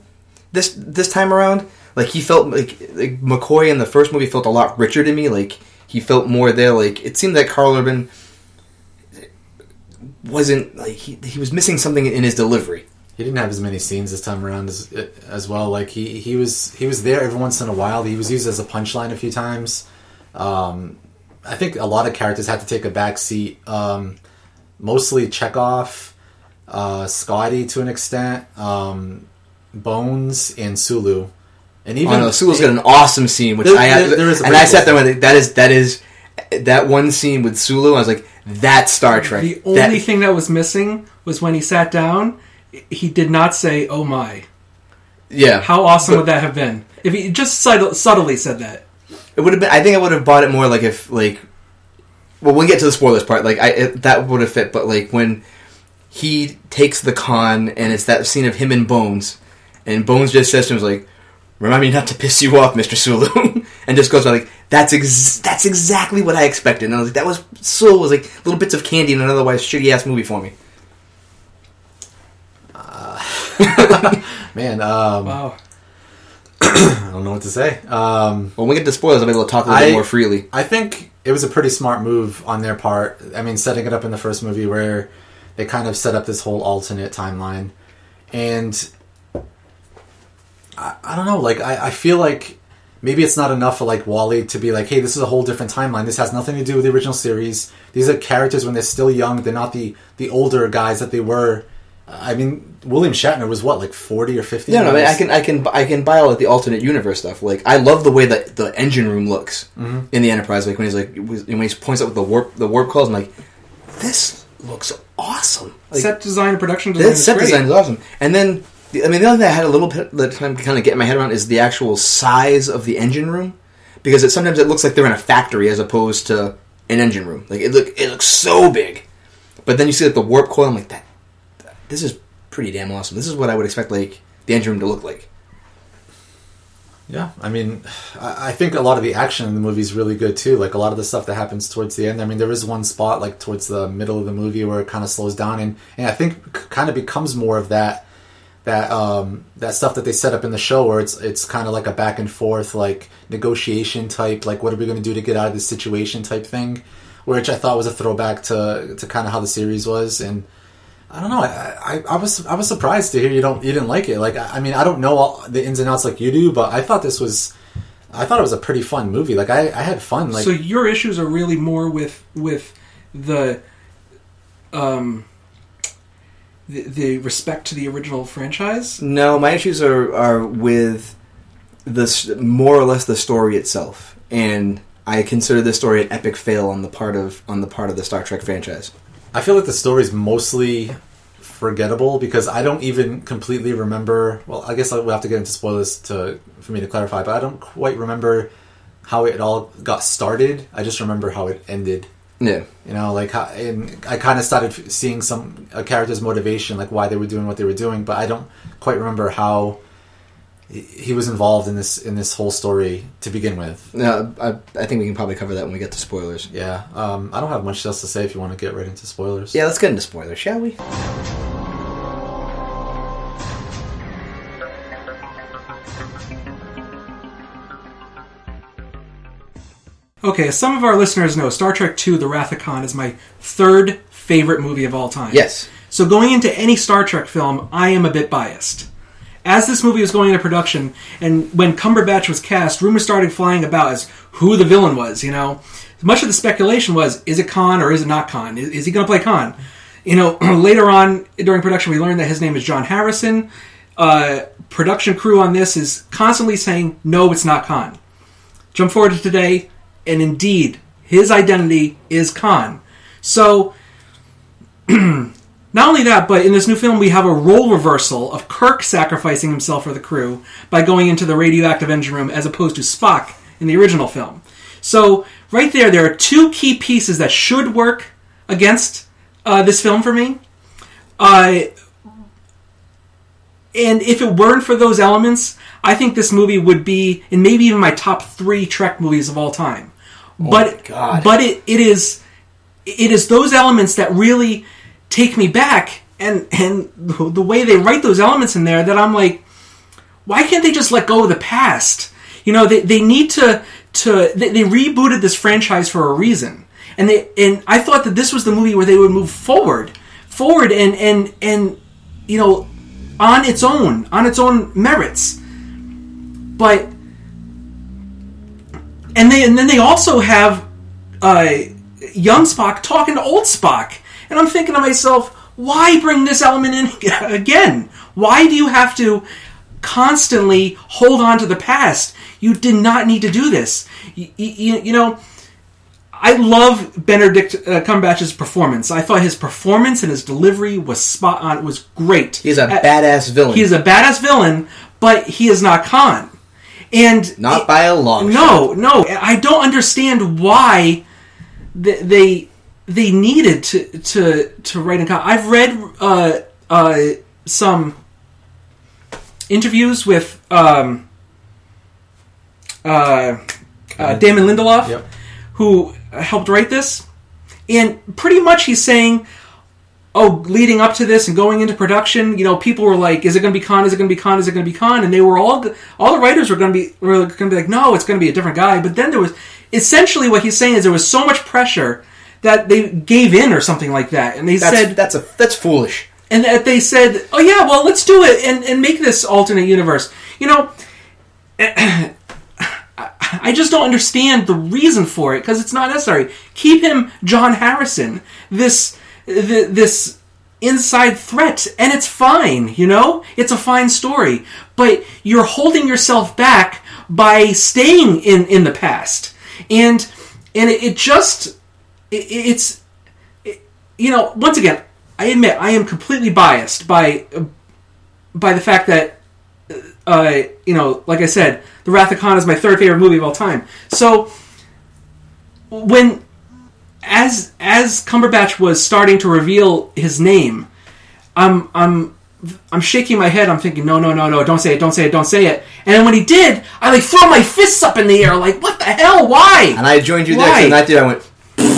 this this time around. Like he felt like, like McCoy in the first movie felt a lot richer to me. Like he felt more there. Like it seemed that Karl Urban wasn't like he he was missing something in his delivery. He didn't have as many scenes this time around as as well. Like he, he was he was there every once in a while. He was used as a punchline a few times. Um, I think a lot of characters had to take a back seat. Um, mostly Chekhov, uh, Scotty to an extent, um, Bones, and Sulu. And even oh no, Sulu's got an awesome scene, which there, I had, there, there is and I sat there with that is that is that one scene with Sulu. I was like, that's Star Trek. The only that, thing that was missing was when he sat down. He did not say, "Oh my." Yeah. How awesome but, would that have been if he just subtle, subtly said that? It would have been. I think I would have bought it more like if like. Well, we'll get to the spoilers part. Like I, it, that would have fit. But like when he takes the con, and it's that scene of him and Bones, and Bones just says to him, "Like, remind me not to piss you off, Mister Sulu," and just goes like, "That's ex- that's exactly what I expected." And I was like, "That was Sulu was like little bits of candy in an otherwise shitty ass movie for me." Man, um, Wow. I don't know what to say. Um, well, when we get to spoilers, I'll be able to talk a little I, bit more freely. I think it was a pretty smart move on their part. I mean, setting it up in the first movie where they kind of set up this whole alternate timeline. And I, I don't know, like, I, I feel like maybe it's not enough for, like, Wally to be like, hey, this is a whole different timeline. This has nothing to do with the original series. These are characters when they're still young. They're not the, the older guys that they were. I mean, William Shatner was what, like forty or fifty? Yeah, no, I, mean, I can, I can, I can buy all like the alternate universe stuff. Like, I love the way that the engine room looks mm-hmm. in the Enterprise. Like when he's like, when he points out with the warp, the warp calls, I'm like, this looks awesome. Like, set design and production design. Set is design is awesome. And then, I mean, the other thing I had a little bit of time to kind of get my head around is the actual size of the engine room, because it sometimes it looks like they're in a factory as opposed to an engine room. Like it look, it looks so big, but then you see like the warp coil. I'm like, that, this is pretty damn awesome. This is what I would expect like the engine room to look like. Yeah, I mean, I think a lot of the action in the movie is really good too. Like a lot of the stuff that happens towards the end. I mean, there is one spot like towards the middle of the movie where it kind of slows down, and, and I think kind of becomes more of that that um, that stuff that they set up in the show, where it's it's kind of like a back and forth, like negotiation type, like what are we going to do to get out of this situation type thing, which I thought was a throwback to to kind of how the series was. And I don't know. I, I, I was I was surprised to hear you don't you didn't like it. Like I, I mean I don't know all the ins and outs like you do, but I thought this was I thought it was a pretty fun movie. Like I, I had fun. Like so your issues are really more with with the um the, the respect to the original franchise. No, my issues are are with the more or less the story itself, and I consider this story an epic fail on the part of on the part of the Star Trek franchise. I feel like the story's mostly forgettable because I don't even completely remember. Well, I guess we'll have to get into spoilers to for me to clarify, but I don't quite remember how it all got started. I just remember how it ended. Yeah, you know, like how, and I kind of started seeing some a character's motivation, like why they were doing what they were doing, but I don't quite remember how he was involved in this in this whole story to begin with. No, I, I think we can probably cover that when we get to spoilers. Yeah, um, I don't have much else to say if you want to get right into spoilers. Yeah, let's get into spoilers, shall we? Okay, as some of our listeners know, Star Trek two, The Wrath of Khan is my third favorite movie of all time. Yes. So going into any Star Trek film, I am a bit biased. As this movie was going into production, and when Cumberbatch was cast, rumors started flying about as who the villain was, you know. Much of the speculation was, is it Khan or is it not Khan? Is, is he going to play Khan? You know, later on during production, we learned that his name is John Harrison. Uh, production crew on this is constantly saying, no, it's not Khan. Jump forward to today, and indeed, his identity is Khan. So, not only that, but in this new film, we have a role reversal of Kirk sacrificing himself for the crew by going into the radioactive engine room as opposed to Spock in the original film. So, right there, there are two key pieces that should work against uh, this film for me. Uh, and if it weren't for those elements, I think this movie would be in maybe even my top three Trek movies of all time. Oh but my God. but it, it is it is those elements that really take me back, and and the way they write those elements in there that I'm like, why can't they just let go of the past? You know, they, they need to, to they, they rebooted this franchise for a reason. And they and I thought that this was the movie where they would move forward, forward and, and, and you know, on its own, on its own merits. But, and they and then they also have uh, young Spock talking to old Spock. And I'm thinking to myself, why bring this element in again? Why do you have to constantly hold on to the past? You did not need to do this. You, you, you know, I love Benedict uh, Cumberbatch's performance. I thought his performance and his delivery was spot on. It was great. He's a uh, badass villain. He is a badass villain, but he is not Khan. And not it, by a long no, shot. No, I don't understand why they they, they needed to, to to write in Khan. I've read uh, uh, some interviews with um, uh, uh, Damon Lindelof, Yep. who helped write this, and pretty much he's saying, oh, leading up to this and going into production, you know, people were like, is it going to be Khan, is it going to be Khan, is it going to be Khan, and they were all, all the writers were going to be were going to be like, no, it's going to be a different guy, but then there was, essentially what he's saying is there was so much pressure that they gave in or something like that, and they That's, said, that's a that's foolish. and that they said, oh yeah, well, let's do it and, and make this alternate universe. You know, I just don't understand the reason for it, because it's not necessary. Keep him John Harrison, this th- this inside threat, and it's fine, you know? It's a fine story. But you're holding yourself back by staying in, in the past. And and it, it just, it, it's, it, you know, once again, I admit I am completely biased by by the fact that, uh, you know, like I said, The Wrath of Khan is my third favorite movie of all time. So, when, as as Cumberbatch was starting to reveal his name, I'm I'm I'm shaking my head. I'm thinking, no, no, no, no, don't say it, don't say it, don't say it. And then when he did, I like throw my fists up in the air, like, what the hell? Why? And I joined you Why? there, so the night that I went,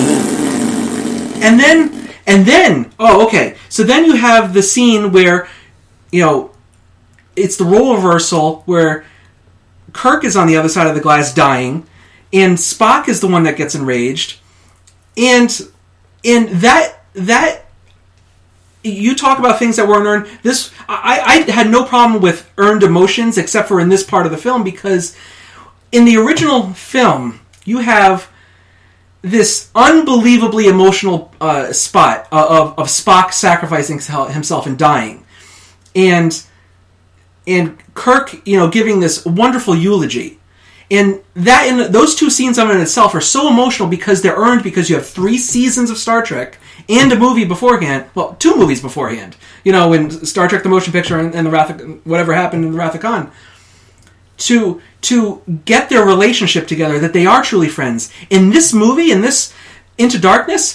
And then, and then, oh, okay. So then you have the scene where, you know, it's the role reversal where Kirk is on the other side of the glass dying, and Spock is the one that gets enraged. And and that that you talk about things that weren't earned. This I, I had no problem with earned emotions, except for in this part of the film, because in the original film you have this unbelievably emotional uh, spot of of Spock sacrificing himself and dying, and and Kirk, you know, giving this wonderful eulogy. And that in those two scenes of it in itself are so emotional because they're earned, because you have three seasons of Star Trek and a movie beforehand. Well, two movies beforehand. You know, in Star Trek: The Motion Picture and, and the Wrath of, whatever happened in the Wrath of Khan. To to get their relationship together, that they are truly friends. In this movie, in this Into Darkness,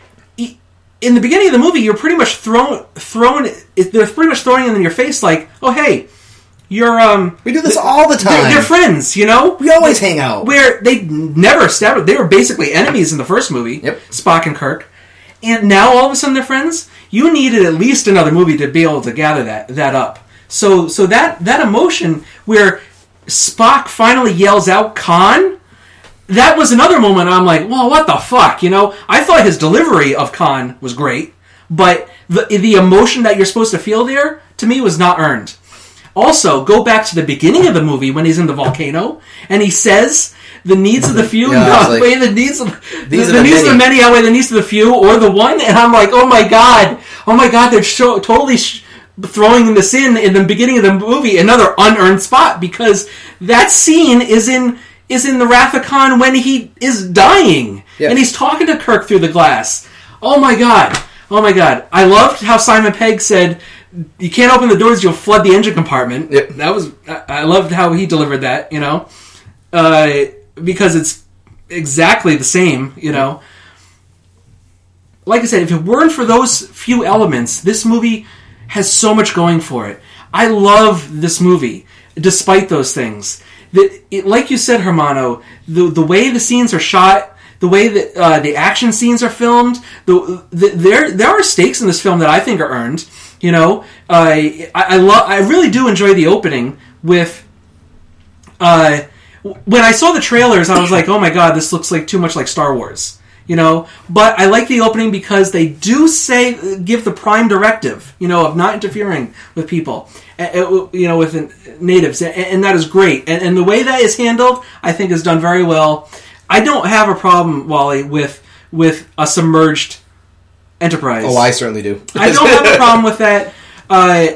in the beginning of the movie, you're pretty much thrown thrown. They're pretty much throwing it in your face, like, oh hey. You're, um... we do this all the time. They're, they're friends, you know? We always hang out. Where they never established... They were basically enemies in the first movie. Yep. Spock and Kirk. And now, all of a sudden, they're friends? You needed at least another movie to be able to gather that that up. So so that, that emotion where Spock finally yells out, Khan, that was another moment I'm like, well, what the fuck, you know? I thought his delivery of Khan was great, but the the emotion that you're supposed to feel there, to me, was not earned. Also, go back to the beginning of the movie when he's in the volcano, and he says, the needs of the few Yeah, outweigh like, the needs of these the, are the the needs of the many. many outweigh the needs of the few, or the one. And I'm like, oh my god, oh my god, they're so, totally sh- throwing this in in the beginning of the movie, another unearned spot, because that scene is in is in the Wrath of Khan when he is dying, Yeah. and he's talking to Kirk through the glass. Oh my god, oh my god, I loved how Simon Pegg said, you can't open the doors, you'll flood the engine compartment. Yep. That was, I, I loved how he delivered that, you know, uh, because it's exactly the same, you know. Like I said, if it weren't for those few elements, this movie has so much going for it. I love this movie, despite those things. The, it, like you said, Hermano, the the way the scenes are shot, the way that uh, the action scenes are filmed, the, the, there there are stakes in this film that I think are earned. You know, uh, I I, lo- I really do enjoy the opening with. Uh, when I saw the trailers, I was like, "Oh my god, this looks like too much like Star Wars." You know, but I like the opening because they do say, give the prime directive, you know, of not interfering with people, uh, you know, with natives, and that is great. And, and the way that is handled, I think, is done very well. I don't have a problem, Wally, with with a submerged Enterprise. Oh, I certainly do. I don't have a problem with that. Uh,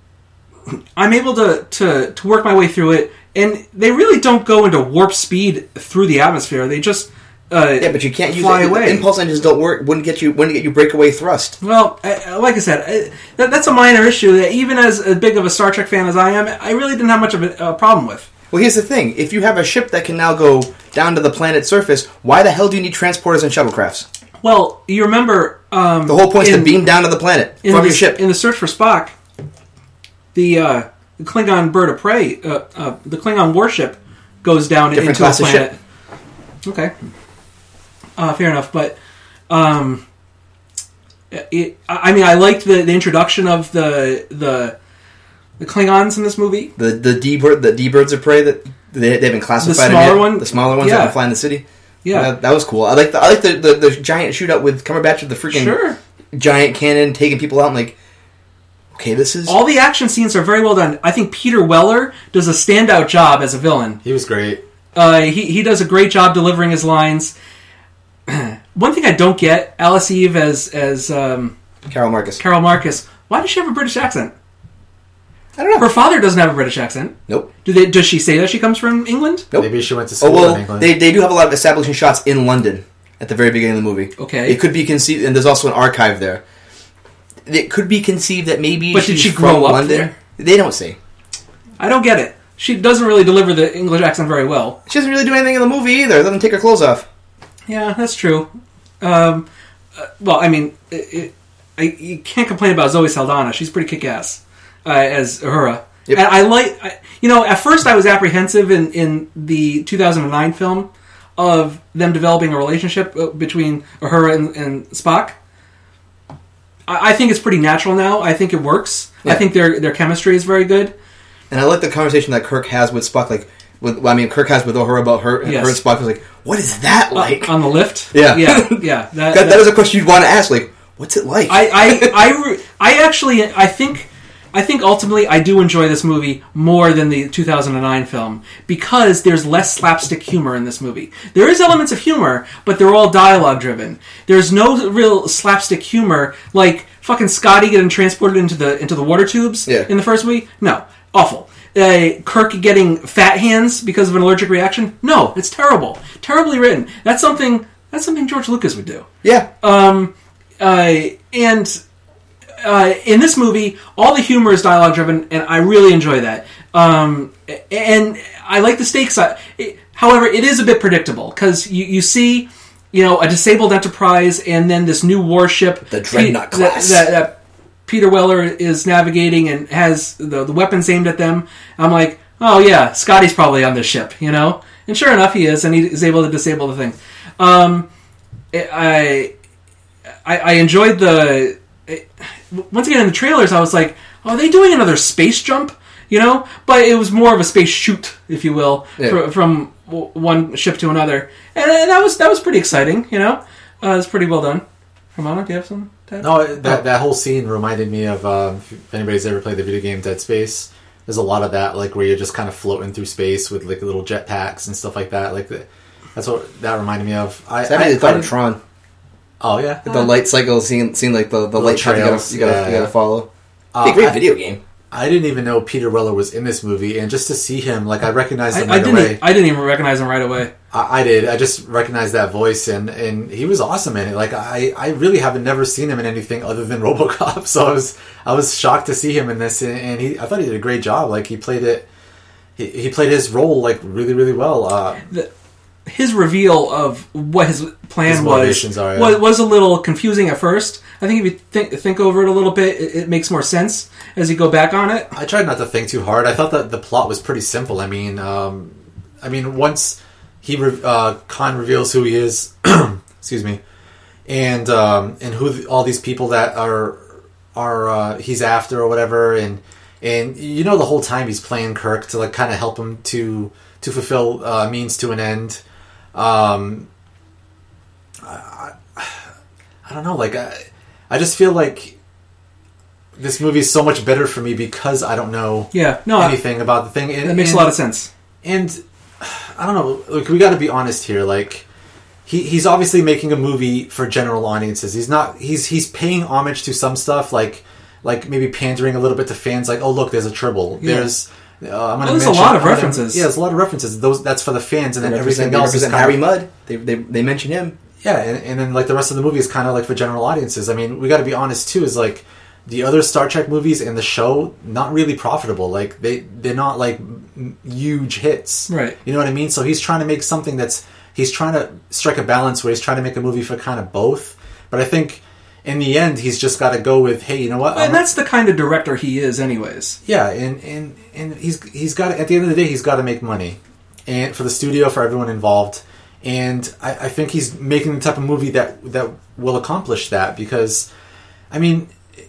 I'm able to, to, to work my way through it, and they really don't go into warp speed through the atmosphere. They just uh, yeah, but you can't use fly it. away. Impulse engines don't work. Wouldn't get you. Wouldn't get you breakaway thrust. Well, I, like I said, I, that, that's a minor issue that even as, as big of a Star Trek fan as I am, I really didn't have much of a, a problem with. Well, here's the thing: if you have a ship that can now go down to the planet's surface, why the hell do you need transporters and shuttlecrafts? Well, you remember um, the whole point is in, to beam down to the planet from the, your ship. In the search for Spock, the, uh, the Klingon bird of prey, uh, uh, the Klingon warship, goes down Different into a class of planet. ship. Okay, uh, fair enough. But um, it, I mean, I liked the, the introduction of the the the Klingons in this movie. The the D bird, the D birds of prey that they they've been classified. The smaller in one, the smaller ones yeah. that can fly in the city. Yeah, that, that was cool. I like the I like the, the, the giant shootout with Cumberbatch with the freaking sure. giant cannon taking people out. I'm like, okay, this is all the action scenes are very well done. I think Peter Weller does a standout job as a villain. He was great. Uh, he he does a great job delivering his lines. One thing I don't get, Alice Eve as as um, Carol Marcus. Carol Marcus. Why does she have a British accent? I don't know. Her father doesn't have a British accent. Nope. Do they? Does she say that she comes from England? Nope. Maybe she went to school Oh well, in England. they they do have a lot of establishing shots in London at the very beginning of the movie. Okay. It could be conceived, and there's also an archive there. It could be conceived that maybe But did she's she grow from up London. there? They don't say. I don't get it. She doesn't really deliver the English accent very well. She doesn't really do anything in the movie either. Other than take her clothes off. Yeah, that's true. Um, uh, well, I mean, it, it, I, you can't complain about Zoe Saldana. She's pretty kick-ass uh, as Uhura. Yep. And I like, I, you know, at first I was apprehensive in, in the two thousand nine film of them developing a relationship between Uhura and, and Spock. I, I think it's pretty natural now. I think it works. Yeah. I think their their chemistry is very good. And I like the conversation that Kirk has with Spock. Like, with, well, I mean, Kirk has with Uhura about her. Yes. Her and Spock was like, "What is that like?" Uh, on the lift? Yeah. Yeah, yeah. That, that, that, that is a question you'd want to ask. Like, what's it like? I, I, I, re- I actually, I think, I think ultimately I do enjoy this movie more than the two thousand nine film because there's less slapstick humor in this movie. There is elements of humor, but they're all dialogue driven. There's no real slapstick humor like fucking Scotty getting transported into the into the water tubes Yeah. in the first movie. No, awful. Uh, Kirk getting fat hands because of an allergic reaction. No, it's terrible, terribly written. That's something. That's something George Lucas would do. yeah. Um, uh, and uh, in this movie, all the humor is dialogue driven, and I really enjoy that. Um, and I like the stakes. It, however, it is a bit predictable because you, you see, you know, a disabled Enterprise, and then this new warship, The Dreadnought Pe- class. that, that, that Peter Weller is navigating and has the, the weapons aimed at them. I'm like, oh yeah, Scotty's probably on this ship, you know. And sure enough, he is, and he is able to disable the thing. Um, I, I I enjoyed the. Once again, in the trailers, I was like, "Oh, are they doing another space jump?" You know, but it was more of a space shoot, if you will, Yeah. fr- from one ship to another, and, and that was that was pretty exciting. You know, uh, it was pretty well done. Romano, do you have some? Ted? No, that that whole scene reminded me of um, if anybody's ever played the video game Dead Space. There's a lot of that, like where you're just kind of floating through space with like little jetpacks and stuff like that. Like the, that's what that reminded me of. I, I really I, thought I of Tron. Oh yeah, The light cycle scene, seemed like the, the light trail you trails, gotta, you gotta, yeah, you gotta yeah. follow. Uh, Be a great I- video game. I didn't even know Peter Weller was in this movie, and just to see him, like I recognized him I, I right didn't. away. I didn't even recognize him right away. I, I did. I just recognized that voice, and, and he was awesome in it. Like I, I really haven't never seen him in anything other than RoboCop. So I was I was shocked to see him in this, and, and he I thought he did a great job. Like he played it, he, he played his role like really really well. Uh, The, his reveal of what his plan His was motivations are, yeah. was was a little confusing at first. I think if you think think over it a little bit, it, it makes more sense as you go back on it. I tried not to think too hard. I thought that the plot was pretty simple. I mean, um, I mean once he re- uh, Khan reveals who he is, excuse me, and um, and who th- all these people that are are uh, he's after or whatever, and and you know the whole time he's playing Kirk to like kind of help him to to fulfill uh, means to an end. Um, I, I don't know, like I, I just feel like this movie is so much better for me because I don't know yeah, no, anything I, about the thing. And, that makes and, a lot of sense. And I don't know, like we got to be honest here. Like he he's obviously making a movie for general audiences. He's not. He's he's paying homage to some stuff, like like maybe pandering a little bit to fans. Like, oh look, there's a Tribble. Yeah. There's uh, I'm gonna oh, there's mention, a lot of gonna, references. Yeah, there's a lot of references. Those that's for the fans, and they then everything else is kind Harry of, Mudd. They they they mention him. Yeah, and, and then like the rest of the movie is kind of like for general audiences. I mean, we got to be honest too. Is like the other Star Trek movies and the show not really profitable. Like they they're not like m- huge hits. Right. You know what I mean? So he's trying to make something that's he's trying to strike a balance where he's trying to make a movie for kind of both. But I think in the end he's just got to go with, hey, you know what? And I'm that's a- the kind of director he is, anyways. Yeah, and and and he's he's got at the end of the day he's got to make money, and for the studio, for everyone involved. And I, I think he's making the type of movie that that will accomplish that because, I mean,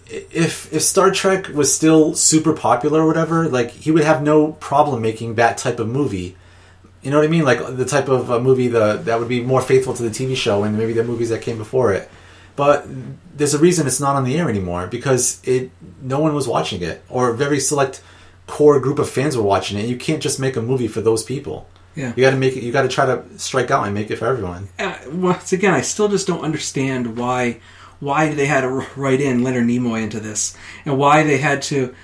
if if Star Trek was still super popular or whatever, like he would have no problem making that type of movie. You know what I mean? Like the type of uh, movie the, that would be more faithful to the T V show and maybe the movies that came before it. But there's a reason it's not on the air anymore because it no one was watching it, or a very select core group of fans were watching it. You can't just make a movie for those people. Yeah, you got to make it. You got to try to strike out and make it for everyone. Uh, once again, I still just don't understand why why they had to write in Leonard Nimoy into this, and why they had to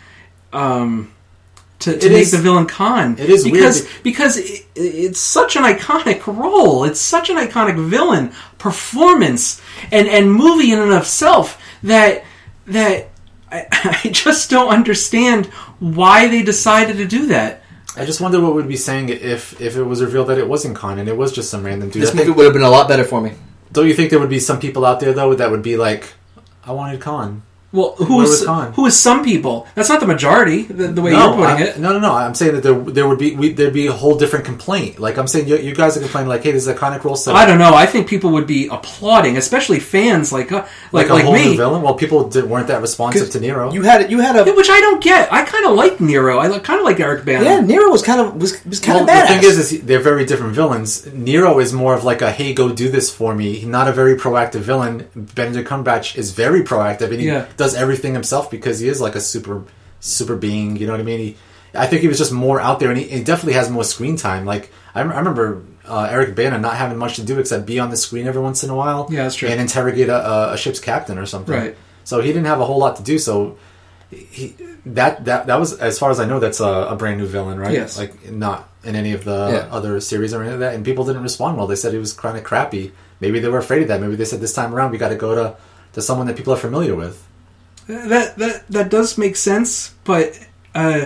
um, to, to make is, the villain Khan. It is because weird. because it, it's such an iconic role. It's such an iconic villain performance and and movie in and of itself that that I, I just don't understand why they decided to do that. I just wonder what we'd be saying if if it was revealed that it wasn't Khan and it was just some random dude. This movie would have been a lot better for me. Don't you think there would be some people out there though that would be like, I wanted Khan? Well, who is who is some people? That's not the majority. The, the way no, you're putting I, it. No, no, no. I'm saying that there there would be we, there'd be a whole different complaint. Like I'm saying, you, you guys are complaining like, hey, this is a iconic role set. I don't know. I think people would be applauding, especially fans like uh, like like, a like whole me. New villain. Well, people did, weren't that responsive to Nero. You had you had a yeah, which I don't get. I kind of like Nero. I kind of like Eric Bana. yeah. Nero was kind of was was kind well, of badass. the thing is, is they're very different villains. Nero is more of like a hey, go do this for me. He's not a very proactive villain. Benedict Cumberbatch is very proactive, and he yeah. does everything himself because he is like a super super being. You know what I mean? He, I think he was just more out there, and he, he definitely has more screen time. Like I, I remember uh, Eric Bana not having much to do except be on the screen every once in a while. Yeah, that's true. And interrogate a, a ship's captain or something. Right. So he didn't have a whole lot to do. So he that that that was, as far as I know, that's a, a brand new villain, right? Yes. Like not in any of the Yeah. other series or any of that. And people didn't respond well. They said it was kind of crappy. Maybe they were afraid of that. Maybe they said this time around we got to go to to someone that people are familiar with. That that that does make sense, but uh,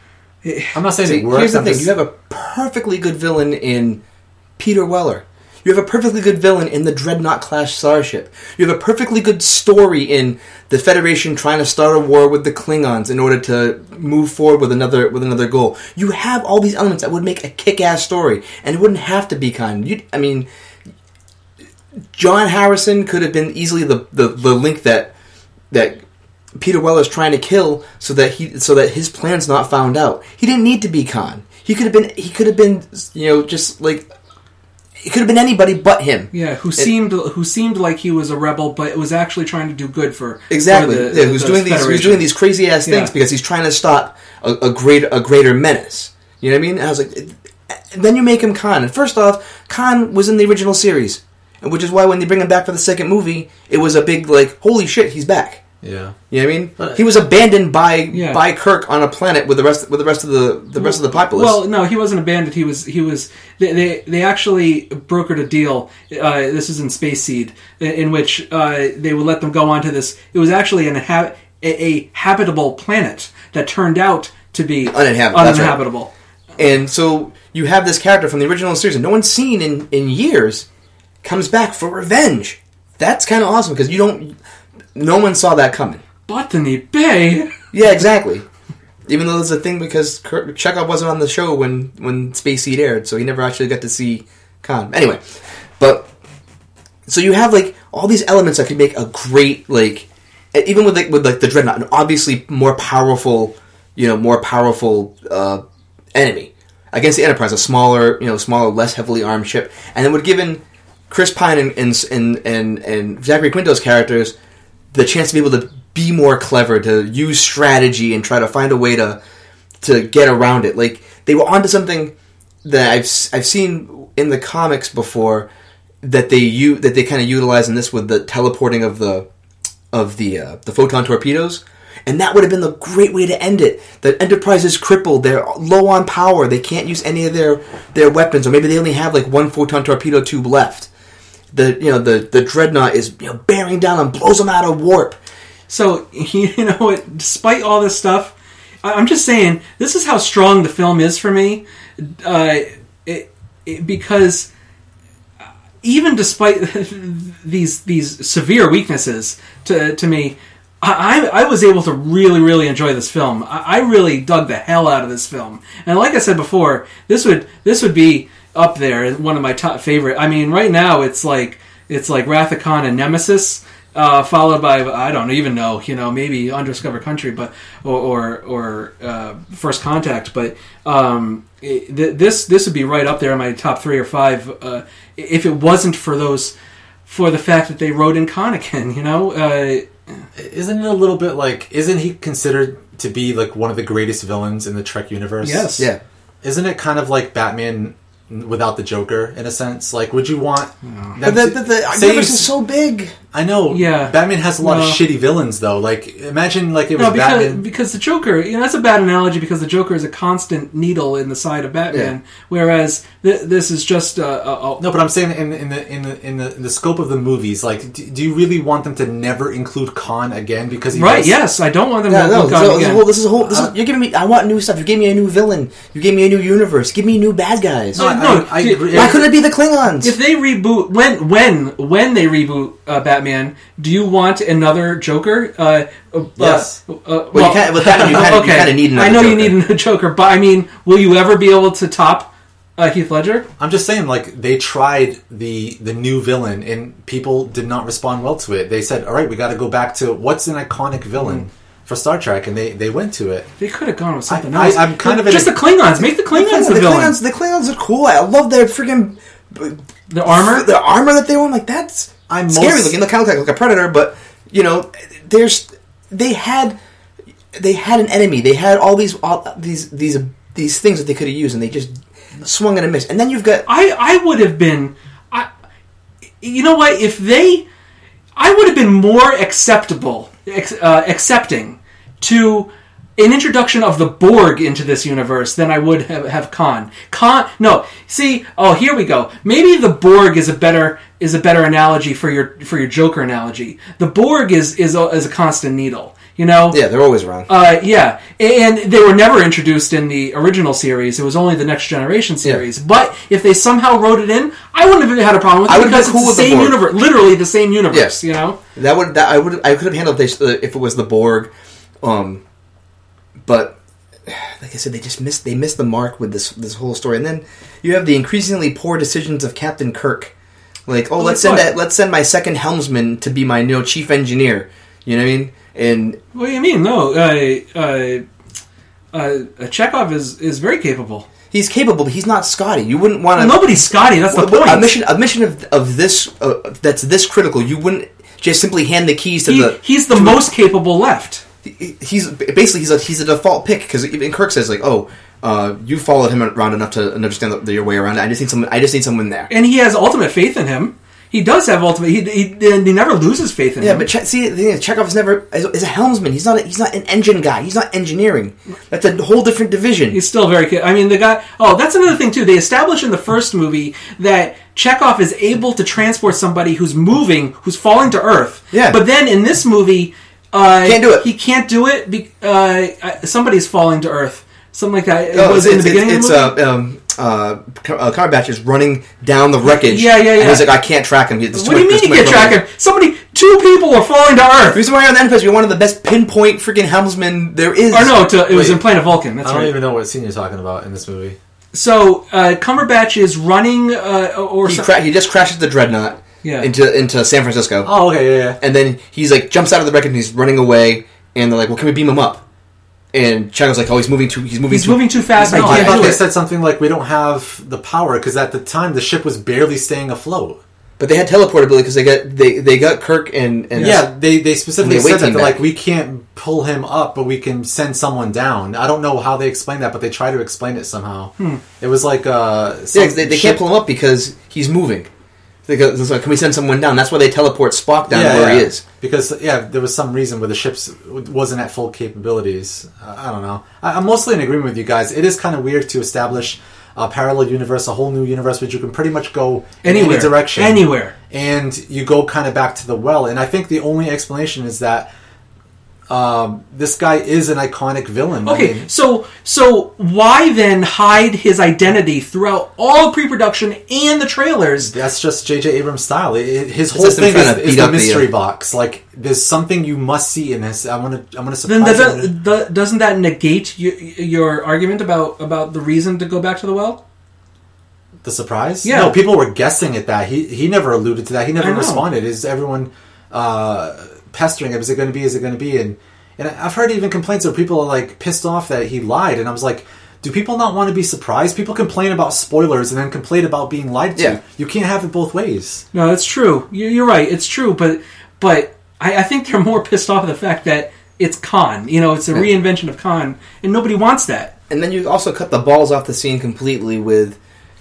I'm not saying See, it works. here's the I'm thing: just- you have a perfectly good villain in Peter Weller. You have a perfectly good villain in the Dreadnought class starship. You have a perfectly good story in the Federation trying to start a war with the Klingons in order to move forward with another with another goal. You have all these elements that would make a kick-ass story, and it wouldn't have to be Khan. You, I mean, John Harrison could have been easily the, the, the link that that Peter Weller's trying to kill, so that he so that his plan's not found out. He didn't need to be Khan. He could have been. He could have been. You know, just like. It could have been anybody but him. Yeah, who it, seemed who seemed like he was a rebel, but was actually trying to do good for exactly. For the, yeah, who's doing these? Who's doing these crazy ass things yeah. because he's trying to stop a, a greater a greater menace. You know what I mean? And I was like, and then you make him Khan. And first off, Khan was in the original series, which is why when they bring him back for the second movie, it was a big like, holy shit, he's back. Yeah, you know what I mean. But, he was abandoned by yeah. by Kirk on a planet with the rest with the rest of the the rest well, of the populace. Well, no, he wasn't abandoned. He was he was they they, they actually brokered a deal. Uh, this is in Space Seed, in which uh, they would let them go onto this. It was actually an ha- a, a habitable planet that turned out to be uninhabitable. uninhabitable. Right. And so you have this character from the original series that no one's seen in in years comes back for revenge. That's kind of awesome because you don't. No one saw that coming. Botany Bay? Yeah, exactly. Even though there's a thing because Kirk, Chekhov wasn't on the show when, when Space Seed aired, so he never actually got to see Khan. Anyway, but so you have like all these elements that could make a great like even with like with like the Dreadnought, an obviously more powerful you know, more powerful uh, enemy against the Enterprise, a smaller, you know, smaller, less heavily armed ship, and it would have given Chris Pine and and and and, and Zachary Quinto's characters the chance to be able to be more clever, to use strategy and try to find a way to to get around it. Like, they were onto something that I've I've seen in the comics before that they u- that they kind of utilize in this with the teleporting of the of the uh, the photon torpedoes, and that would have been the great way to end it. The Enterprise is crippled; they're low on power; they can't use any of their their weapons, or maybe they only have like one photon torpedo tube left. The you know the the Dreadnought is you know bearing down and blows them out of warp. So, you know what, despite all this stuff, I'm just saying, this is how strong the film is for me, uh, it, it, because even despite these these severe weaknesses to to me, I, I was able to really, really enjoy this film. I, I really dug the hell out of this film. And like I said before, this would this would be up there, one of my top favorite. I mean, right now it's like it's like Wrath of Khan and Nemesis, Uh, followed by, I don't even know, you know, maybe Undiscovered Country, but or or, or uh, First Contact. But um, it, th- this this would be right up there in my top three or five uh, if it wasn't for those for the fact that they wrote in Connican. You know, uh, isn't it a little bit like? Isn't he considered to be like one of the greatest villains in the Trek universe? Yes. Yeah. Isn't it kind of like Batman without the Joker, in a sense? Like, would you want... No. But the, the, the say, universe is so big. I know. Yeah. Batman has a lot no. of shitty villains, though. Like, imagine, like, it was no, because, Batman... because the Joker... You know, that's a bad analogy, because the Joker is a constant needle in the side of Batman, yeah. whereas th- this is just... Uh, a, a, no, but I'm saying in, in, the, in, the, in, the, in the scope of the movies, like, do, do you really want them to never include Khan again? Because he Right, has, yes, I don't want them yeah, to no, include Khan this again. Is whole, this is a whole... This is, you're giving me... I want new stuff. You gave me a new villain. You gave me a new universe. Give me new bad guys. No, I, no, I, I agree. Why couldn't it be the Klingons? If they reboot, when when when they reboot uh, Batman, do you want another Joker? Uh, uh, Yes. Uh, uh, well, well, you can't, with that, you kind of okay. need another I know Joker. you need another Joker, but I mean, will you ever be able to top uh, Heath Ledger? I'm just saying, like, they tried the the new villain, and people did not respond well to it. They said, all right, we got to go back to what's an iconic villain. Mm. For Star Trek, and they, they went to it. They could have gone with something I, else. I, I'm kind of just a, the Klingons. Make the Klingons the, the villain. Klingons, the Klingons are cool. I love their freaking the armor. The armor that they wore. I'm like, that's I'm scary most, looking. Look kind of like a predator, but you know, there's they had they had an enemy. They had all these all these these these things that they could have used, and they just swung and a miss. And then you've got I I would have been. I you know what if they. I would have been more acceptable, uh, accepting to an introduction of the Borg into this universe than I would have, have Khan. Khan, no. See, oh, here we go. Maybe the Borg is a better is a better analogy for your for your Joker analogy. The Borg is is a, is a constant needle. You know? Yeah, they're always around. Uh, yeah, and they were never introduced in the original series. It was only the Next Generation series. Yeah. But if they somehow wrote it in, I wouldn't have had a problem with it I because cool it's the same universe, literally the same universe. Yes. You know, that would that I would I could have handled this uh, if it was the Borg, um, but like I said, they just missed they missed the mark with this this whole story. And then you have the increasingly poor decisions of Captain Kirk, like oh, oh let's send that, let's send my second helmsman to be my you know, chief engineer. You know what I mean? And what do you mean? No, uh, uh, uh, Chekhov is, is very capable. He's capable, but he's not Scotty. You wouldn't want to. Well, nobody's Scotty. That's the point. A mission, a mission of of this uh, that's this critical. You wouldn't just simply hand the keys to he, the. He's the most a, capable left. He's basically he's a he's a default pick because even Kirk says like, oh, uh, you followed him around enough to understand the, the, your way around it. I just need someone. I just need someone there. And he has ultimate faith in him. He does have ultimate. He he, he never loses faith in yeah, him. Yeah, but che- see, the thing is, Chekhov is never is, is a helmsman. He's not. A, he's not an engine guy. He's not engineering. That's a whole different division. He's still very. I mean, the guy. Oh, that's another thing too. They established in the first movie that Chekhov is able to transport somebody who's moving, who's falling to Earth. Yeah. But then in this movie, uh, can't do it. He can't do it. Be, uh, somebody's falling to Earth. Something like that. It oh, was it's, in the beginning it's, of the movie. Uh, um, Uh, uh, Cumberbatch is running down the wreckage. Yeah, yeah, yeah. And he's like, I can't track him. What do you mean you can't track him? Somebody, two people are falling to Earth. He's running on the Enterprise. You're one of the best pinpoint freaking helmsmen there is. Or no, to, it was Wait, in Planet Vulcan. That's I don't right. even know what scene you're talking about in this movie. So uh, Cumberbatch is running, uh, or he, some- cra- he just crashes the Dreadnought yeah. into into San Francisco. Oh, okay, yeah, yeah. And then he's like jumps out of the wreckage and he's running away. And they're like, "Well, can we beam him up?" And Chekhov's like, oh, he's moving too. He's moving. He's too, moving too fast. No, I I can't thought do they it. said something like, we don't have the power, because at the time the ship was barely staying afloat. But they had teleportability because they got they, they got Kirk and, and Yeah, they, they specifically And the away said that. team They're back. like, we can't pull him up, but we can send someone down. I don't know how they explain that, but they try to explain it somehow. Hmm. It was like... Uh, yeah, some 'cause they, they ship- can't pull him up because he's moving. They go, it's like, can we send someone down? That's why they teleport Spock down Yeah, where yeah. he is. Because, yeah, there was some reason where the ship wasn't at full capabilities. Uh, I don't know. I, I'm mostly in agreement with you guys. It is kind of weird to establish a parallel universe, a whole new universe, which you can pretty much go in Anywhere. any direction. Anywhere. And you go kind of back to the well. And I think the only explanation is that um, this guy is an iconic villain. I Okay, mean, so so why then hide his identity throughout all pre-production and the trailers? that's just J J Abrams' style. It, it- his It's whole just him thing is, trying to is beat the up the, mystery uh, box. Like, there's something you must see in this. I want to. I'm going to Then surprise does you. that, doesn't that negate your, your argument about, about the reason to go back to the well? The surprise? Yeah. No, people were guessing at that. He he never alluded to that. He I never know. responded. Is everyone uh, pestering him? Is it going to be? Is it going to be? And and I've heard even complaints where people are like pissed off that he lied. And I was like, do people not want to be surprised? People complain about spoilers and then complain about being lied to. Yeah. You can't have it both ways. No, that's true. You- You're right. It's true, but but I, I think they're more pissed off at the fact that it's Khan. You know, it's a Yeah. reinvention of Khan, and nobody wants that. And then you also cut the balls off the scene completely with,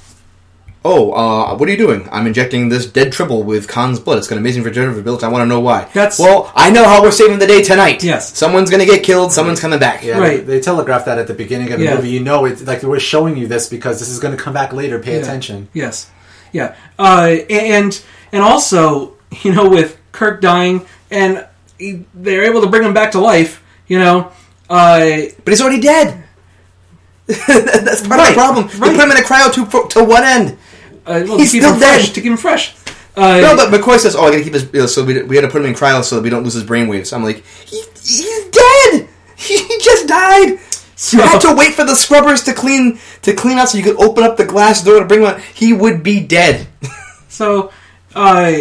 oh, uh, what are you doing? I'm injecting this dead triple with Khan's blood. It's got amazing regenerative ability. I want to know why. That's- well, I know how we're saving the day tonight. Yes. Someone's going to get killed. Someone's coming back. Yeah, Right. They, they telegraphed that at the beginning of the Yeah. movie. You know, it's like we're showing you this because this is going to come back later. Pay Yeah. attention. Yes, yeah, uh, and and also, you know, with Kirk dying, and he, they're able to bring him back to life. You know, uh, But he's already dead. That's part Right, of the problem. right. You put him in a cryo tube for, to what end? uh, well, He's to keep still him fresh, dead. to keep him fresh. Uh, No, but McCoy says, "Oh, I got to keep his." You know, so we, we had to put him in cryo so that we don't lose his brainwaves. I'm like, he, he's dead. He, he just died. So- You had to wait for the scrubbers to clean to clean out so you could open up the glass door to bring him out. He would be dead. So, uh,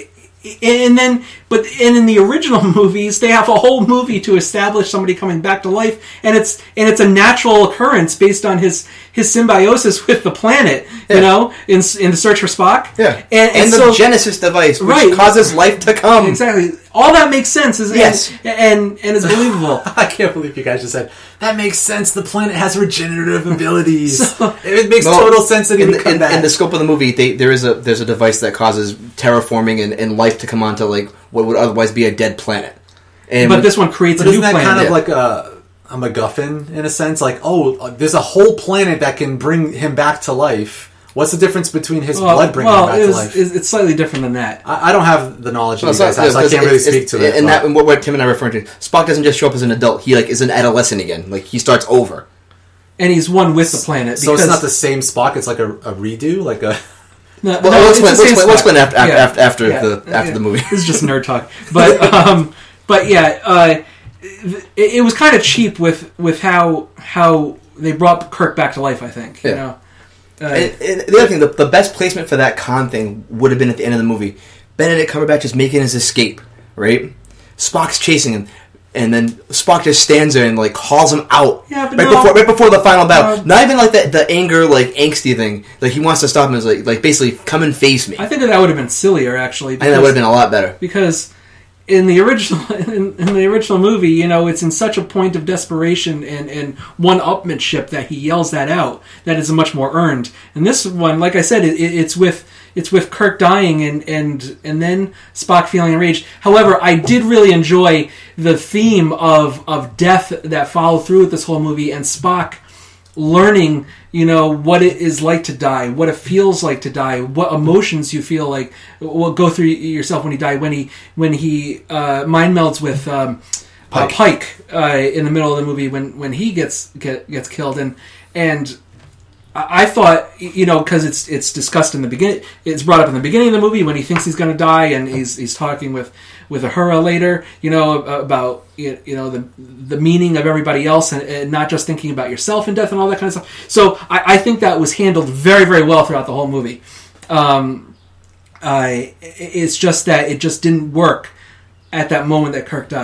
and then, but and in the original movies, they have a whole movie to establish somebody coming back to life, and it's and it's a natural occurrence based on his his symbiosis with the planet. Yeah. You know, in in the Search for Spock. Yeah, and, and, and the so, Genesis device, which Right. causes life to come. exactly all that makes sense. Is Yes. and and, and is believable. I can't believe you guys just said that makes sense. The planet has regenerative abilities. So- it makes Well, total sense that he in would the, come in, back. in the scope of the movie, they, there is a there's a device that causes terraforming and, and life to come onto like what would otherwise be a dead planet. And But when- this one creates But a isn't new that planet. kind of yeah. like a, a MacGuffin in a sense? Like, oh, there's a whole planet that can bring him back to life. What's the difference between his well, blood bringing well, him back it to was, life? it's it's slightly different than that. I, I don't have the knowledge Well, that you guys have, so I because can't really it's- speak it's- to it. And but- that, what, what Tim and I are referring to, Spock doesn't just show up as an adult. He like is an adolescent again. Like he starts over. And he's one with the planet. so because, it's not the same Spock. It's like a, a redo, like a. No, Well, no, let's it's the explain- same let's explain- let's spot. explain after- after- Yeah. after- after Yeah. the- after Yeah. the movie. This is just nerd talk, but um, but yeah, uh, it, it was kind of cheap with with how how they brought Kirk back to life. I think you Yeah. know. Uh, And, and the other thing, the, the best placement for that Khan thing would have been at the end of the movie. Benedict Cumberbatch is making his escape, right? Spock's chasing him, and then Spock just stands there and like calls him out Yeah, but right no. before right before the final battle. Uh, Not even like the the anger, like angsty thing. Like he wants to stop him. Is like like basically come and face me. I think that that would have been sillier actually. I think that would have been a lot better. because in the original in, in the original movie, you know, it's in such a point of desperation and, and one-upmanship that he yells that out. That is much more earned. And this one, like I said, it, it, it's with it's with Kirk dying and, and and then Spock feeling enraged. However, I did really enjoy the theme of of death that followed through with this whole movie and Spock learning, you know, what it is like to die, what it feels like to die, what emotions you feel like will go through yourself when you die. When he when he uh, mind melds with um, Pike, uh, Pike uh, in the middle of the movie when, when he gets get, gets killed, and and I I thought, you know, because it's it's discussed in the beginning, it's brought up in the beginning of the movie when he thinks he's going to die, and he's he's talking with with Uhura later, you know, about you know the the meaning of everybody else, and, and not just thinking about yourself in death and all that kind of stuff. So I, I think that was handled very very well throughout the whole movie. Um, I it's just that it just didn't work at that moment that Kirk died.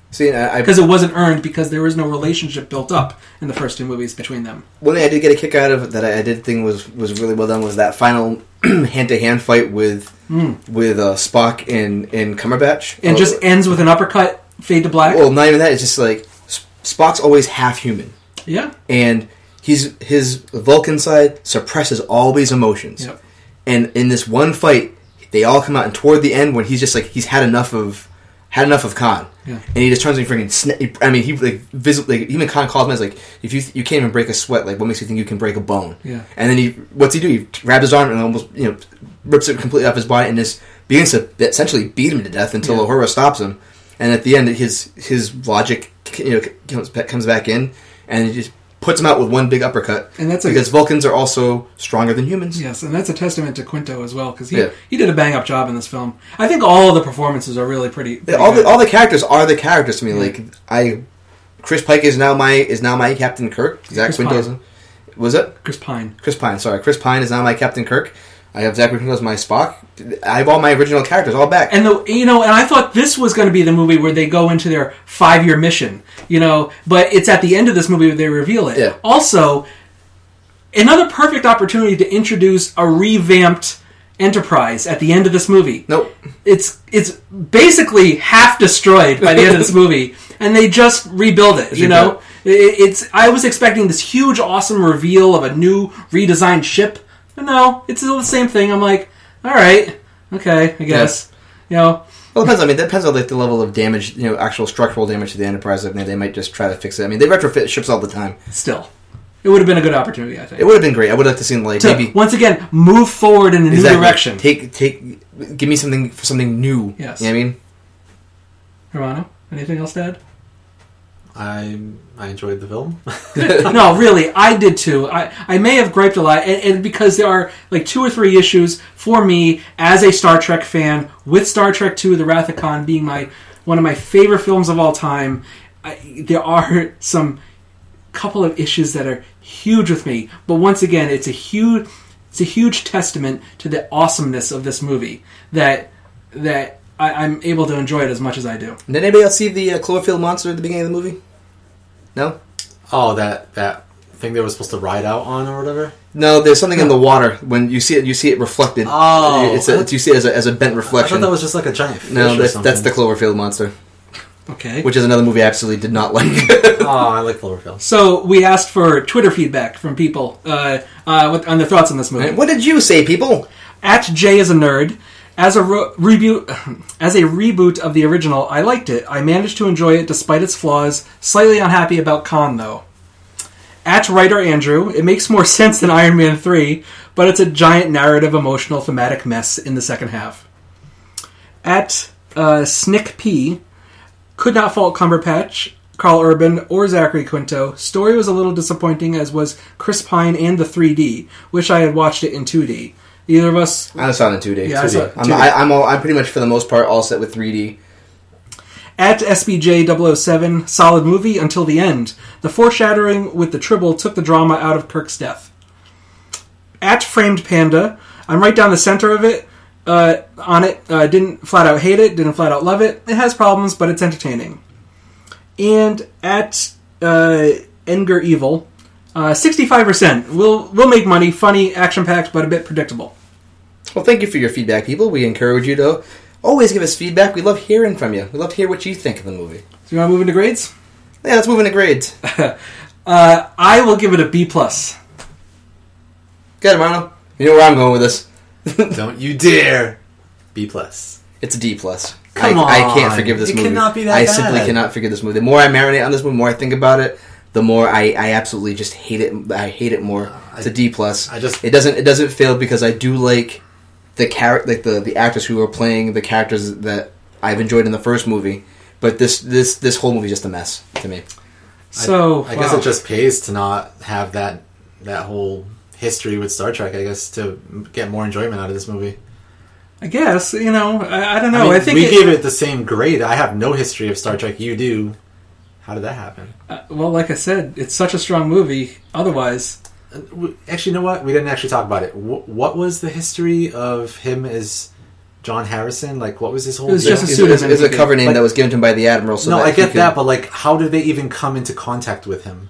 See, I, I because it wasn't earned because there was no relationship built up in the first two movies between them. one thing I did get a kick out of that I did think was, was really well done was that final hand to hand fight with Mm. with uh, Spock and and Cumberbatch, And oh, just ends with an uppercut, fade to black. well, not even that. It's just like Spock's always half human, Yeah. and he's his Vulcan side suppresses all these emotions. Yep. And in this one fight, they all come out, and toward the end, when he's just like he's had enough of had enough of Khan, Yeah. and he just turns and freaking. Sna- I mean, he like visibly like, even Khan calls him as like, if you you can't even break a sweat, like what makes you think you can break a bone? Yeah. And then he what's he do? He grabs his arm and almost you know rips it completely off his body and just begins to essentially beat him to death until Yeah. Uhura stops him. And at the end, his his logic you know comes comes back in, and he just puts him out with one big uppercut. And that's a- because Vulcans are also stronger than humans. Yes, and that's a testament to Quinto as well because he Yeah. he did a bang up job in this film. I think all of the performances are really pretty. pretty all good. the all the characters are the characters to me. Like I, Chris Pike is now my is now my Captain Kirk. Zach Chris Quinto's Pine. was it Chris Pine. Chris Pine? Sorry, Chris Pine is now my Captain Kirk. I have Zach Quinto as my Spock. I have all my original characters all back. And the you know, and I thought this was going to be the movie where they go into their five year mission, you know, but it's at the end of this movie where they reveal it. Yeah. Also, another perfect opportunity to introduce a revamped Enterprise at the end of this movie. Nope. It's it's basically half destroyed by the end of this movie, and they just rebuild it. It's You know, rebuilt. It- it's I was expecting this huge, awesome reveal of a new redesigned ship. But no, it's still the same thing. I'm like, all right, okay, I guess. You know, Well, it depends. I mean, that depends on like the level of damage, you know, actual structural damage to the Enterprise. Like, they might just try to fix it. I mean, they retrofit ships all the time. still, it would have been a good opportunity. I think It would have been great. I would have to seen like to maybe once again move forward in a new exactly, direction. Take take, give me something for something new. Yes. You know what I mean. Romano, anything else to add? I I enjoyed the film. No, really, I did too. I, I may have griped a lot, and, and because there are like two or three issues for me as a Star Trek fan, with Star Trek two: The Wrath of Khan being my one of my favorite films of all time. I, there are some couple of issues that are huge with me, but once again, it's a huge it's a huge testament to the awesomeness of this movie that that I, I'm able to enjoy it as much as I do. Did anybody else see the uh, Cloverfield monster at the beginning of the movie? No. Oh, that that thing they were supposed to ride out on or whatever. No, there's something in the water when you see it. You see it reflected. Oh. it's, a, it's you see it as a, as a bent I reflection. thought that was just like a giant fish no, or that's, something. that's the Cloverfield monster, Okay. which is another movie I absolutely did not like. Oh, I like Cloverfield. So we asked for Twitter feedback from people uh, uh, with, on their thoughts on this movie. What did you say, people? At Jay is a nerd. As a ro- reboot, as a reboot of the original, I liked it. I managed to enjoy it despite its flaws. Slightly unhappy about Khan, though. At writer Andrew, it makes more sense than Iron Man three, but it's a giant narrative, emotional, thematic mess in the second half. At uh, Snick P, could not fault Cumberbatch, Carl Urban, or Zachary Quinto. Story was a little disappointing, as was Chris Pine and the three D. Wish I had watched it in two D. Either of us... I saw it in two D. Yeah, I saw it in I'm, two D. I, I'm, all, I'm pretty much for the most part all set with three D. At S B J double oh seven, solid movie until the end. The foreshadowing with the Tribble took the drama out of Kirk's death. At Framed Panda, I'm right down the center of it. Uh, on it, uh, didn't flat out hate it, didn't flat out love it. It has problems, but it's entertaining. And at uh, Enger Evil, uh, sixty-five percent. We'll we'll make money, funny, action packed, but a bit predictable. Well, thank you for your feedback, people. We encourage you to always give us feedback. We love hearing from you. We love to hear what you think of the movie. So you want to move into grades? Yeah, let's move into grades. uh, I will give it a B plus. Good, Marno. You know where I'm going with this. Don't you dare. B plus. It's a D plus. Come I, I on. can't forgive this It movie. cannot be that I bad. simply cannot forgive this movie. The more I marinate on this movie, the more I think about it, the more I, I absolutely just hate it. I hate it more. It's a D plus. I just- it doesn't it doesn't fail because I do like the char- like the, the actors who are playing the characters that I've enjoyed in the first movie. But this this this whole movie is just a mess to me. So I, I guess wow. it just pays to not have that that whole history with Star Trek. I guess to get more enjoyment out of this movie. I guess, you know, I, I don't know. I, I, mean, think we it, gave it the same grade. I have no history of Star Trek. You do. How did that happen? uh, well, like I said, it's such a strong movie. Otherwise, Uh, w- Actually, you know what? We didn't actually talk about it. W- what was the history of him as John Harrison? Like, what was his whole? It was deal? just a It's, pseudonym. it's, it's a cover name Like- that was given to him by the Admiral. So no, that I he get could- that, but like, how did they even come into contact with him?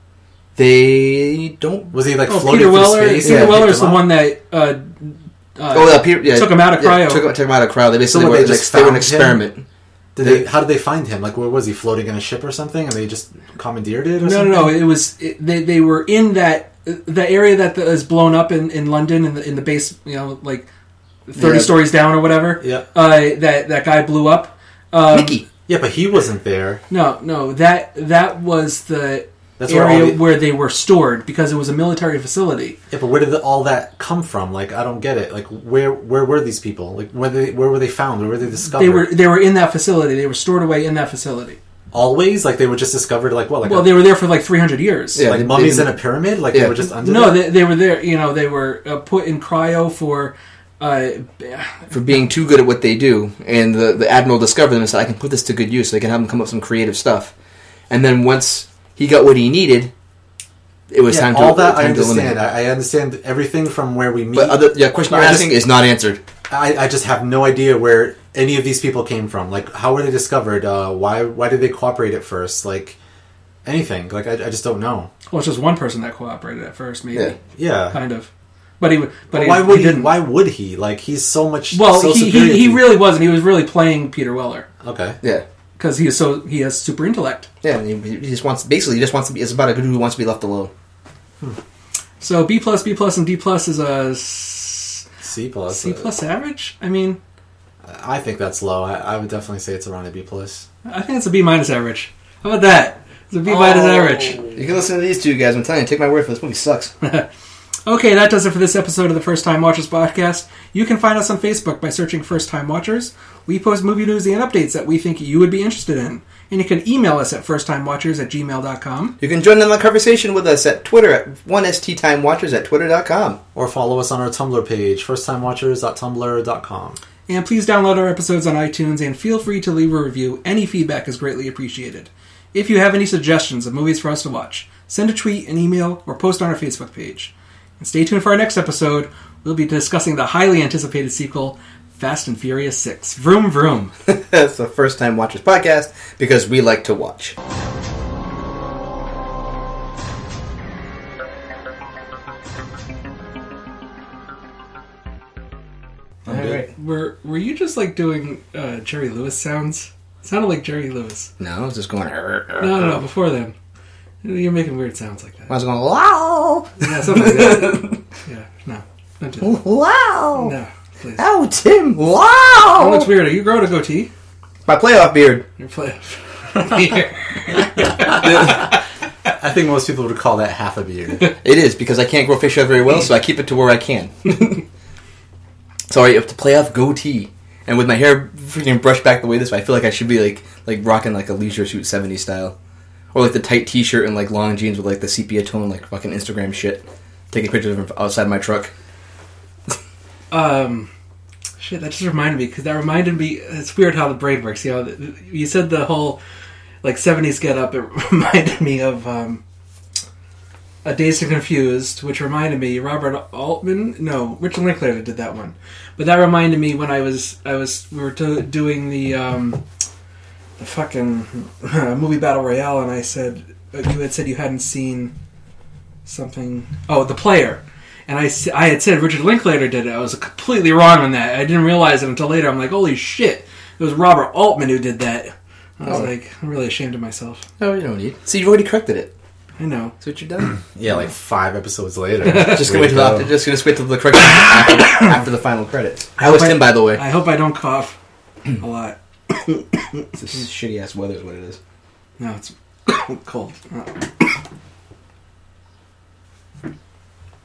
They don't. Was he like Oh, floating Peter through Weller. space? Peter and Weller picked is the him up? one that uh, uh, Oh, yeah, Peter, yeah, took him out of yeah, cryo. took, took him out of cryo. They basically So were, they like, just they were an found him? experiment. Did they? How did they find him? Like, where was he floating in a ship or something? And they just commandeered it? Or No, something? no, no. It was it, they. They were in that the area that the, is blown up in, in London in the in the base. You know, like thirty Yeah. stories down or whatever. Yeah. Uh, that that guy blew up. Um, Mickey. Yeah, but he wasn't there. No, no. That that was the That's where area all the- where they were stored because it was a military facility. Yeah, but where did the, all that come from? Like, I don't get it. Like, where where were these people? Like, where they where were they found? Where were they discovered? They were they were in that facility. They were stored away in that facility. always like they were just discovered. Like what? Like Well, a, they were there for like three hundred years. Yeah. like they- mummies they- in a pyramid. Like Yeah. they were just under. No, there? they, they were there. You know, they were uh, put in cryo for. Uh, For being too good at what they do, and the, the Admiral discovered them and said, I can put this to good use, so they can have them come up with some creative stuff. And then once he got what he needed, it was yeah, time to all that time I to eliminate. understand. I, I understand everything from where we meet. But other, yeah, question But you're I asking just- is not answered. I, I just have no idea where any of these people came from. Like, how were they discovered? Uh, why why did they cooperate at first? Like, anything. Like, I, I just don't know. well, it's just one person that cooperated at first, maybe, Yeah. Yeah. kind of. But he, but But he, why would he he? didn't. Why would he? Like, he's so much. Well, so he, superior he, he to- really wasn't. He was really playing Peter Weller Okay. Yeah. because he is so he has super intellect. Yeah, and he, he just wants, basically, he just wants to be, it's about a dude who wants to be left alone. So B plus, B plus, and D plus is a s- C plus. C plus average. I mean, I think that's low. I, I would definitely say it's around a B plus. I think it's a B minus average. How about that? It's a B minus Oh. average. You can listen to these two guys. I'm telling you, take my word for this movie sucks. Okay, that does it for this episode of the First Time Watchers podcast. You can find us on Facebook by searching First Time Watchers. We post movie news and updates that we think you would be interested in. And you can email us at firsttimewatchers at gmail dot com. You can join in the conversation with us at Twitter at one S T Time Watchers at twitter dot com. Or follow us on our Tumblr page, first time watchers dot tumblr dot com. And please download our episodes on iTunes and feel free to leave a review. Any feedback is greatly appreciated. If you have any suggestions of movies for us to watch, send a tweet, an email, or post on our Facebook page. And stay tuned for our next episode. We'll be discussing the highly anticipated sequel, Fast and Furious six. Vroom vroom. That's the First Time Watchers podcast because we like to watch. All right. Were Were you just like doing uh, Jerry Lewis sounds? It sounded like Jerry Lewis. No, I was just going. No, no, no. Before then, you're making weird sounds like I that. was going. Wow, Yeah, something like that. Yeah, no, don't do that. wow. No, please. Oh, Tim! That Wow. looks weird. Are you growing a goatee? My playoff beard. You're playing. Here. I think most people would call that half a beard. It is because I can't grow facial hair very well, so I keep it to where I can. Sorry, you have to play off goatee, and with my hair freaking brushed back the way this way, I feel like I should be like like rocking like a leisure suit seventies style, or like the tight T-shirt and like long jeans with like the sepia tone like fucking Instagram shit. Taking pictures of him outside my truck. Um, shit, that just reminded me because that reminded me. It's weird how the brain works. You know, you said the whole like seventies get up. It reminded me of um, A Dazed and Confused, which reminded me Robert Altman. No, Richard Linklater did that one. But that reminded me when I was I was we were do- doing the um, the fucking movie Battle Royale, and I said you had said you hadn't seen something. Oh, The Player. And I, s- I had said Richard Linklater did it. I was completely wrong on that. I didn't realize it until later. I'm like, holy shit. It was Robert Altman who did that. I was Oh. like, I'm really ashamed of myself. No, you don't need. See, you've already corrected it. I know. That's what you've done. Yeah, like five episodes later. Just gonna Way wait to till go. after, just gonna wait till the correction after, after the final credits. How was I- Tim, by the way? I hope I don't cough a lot. This shitty ass weather is what it is. No, it's cold. Uh,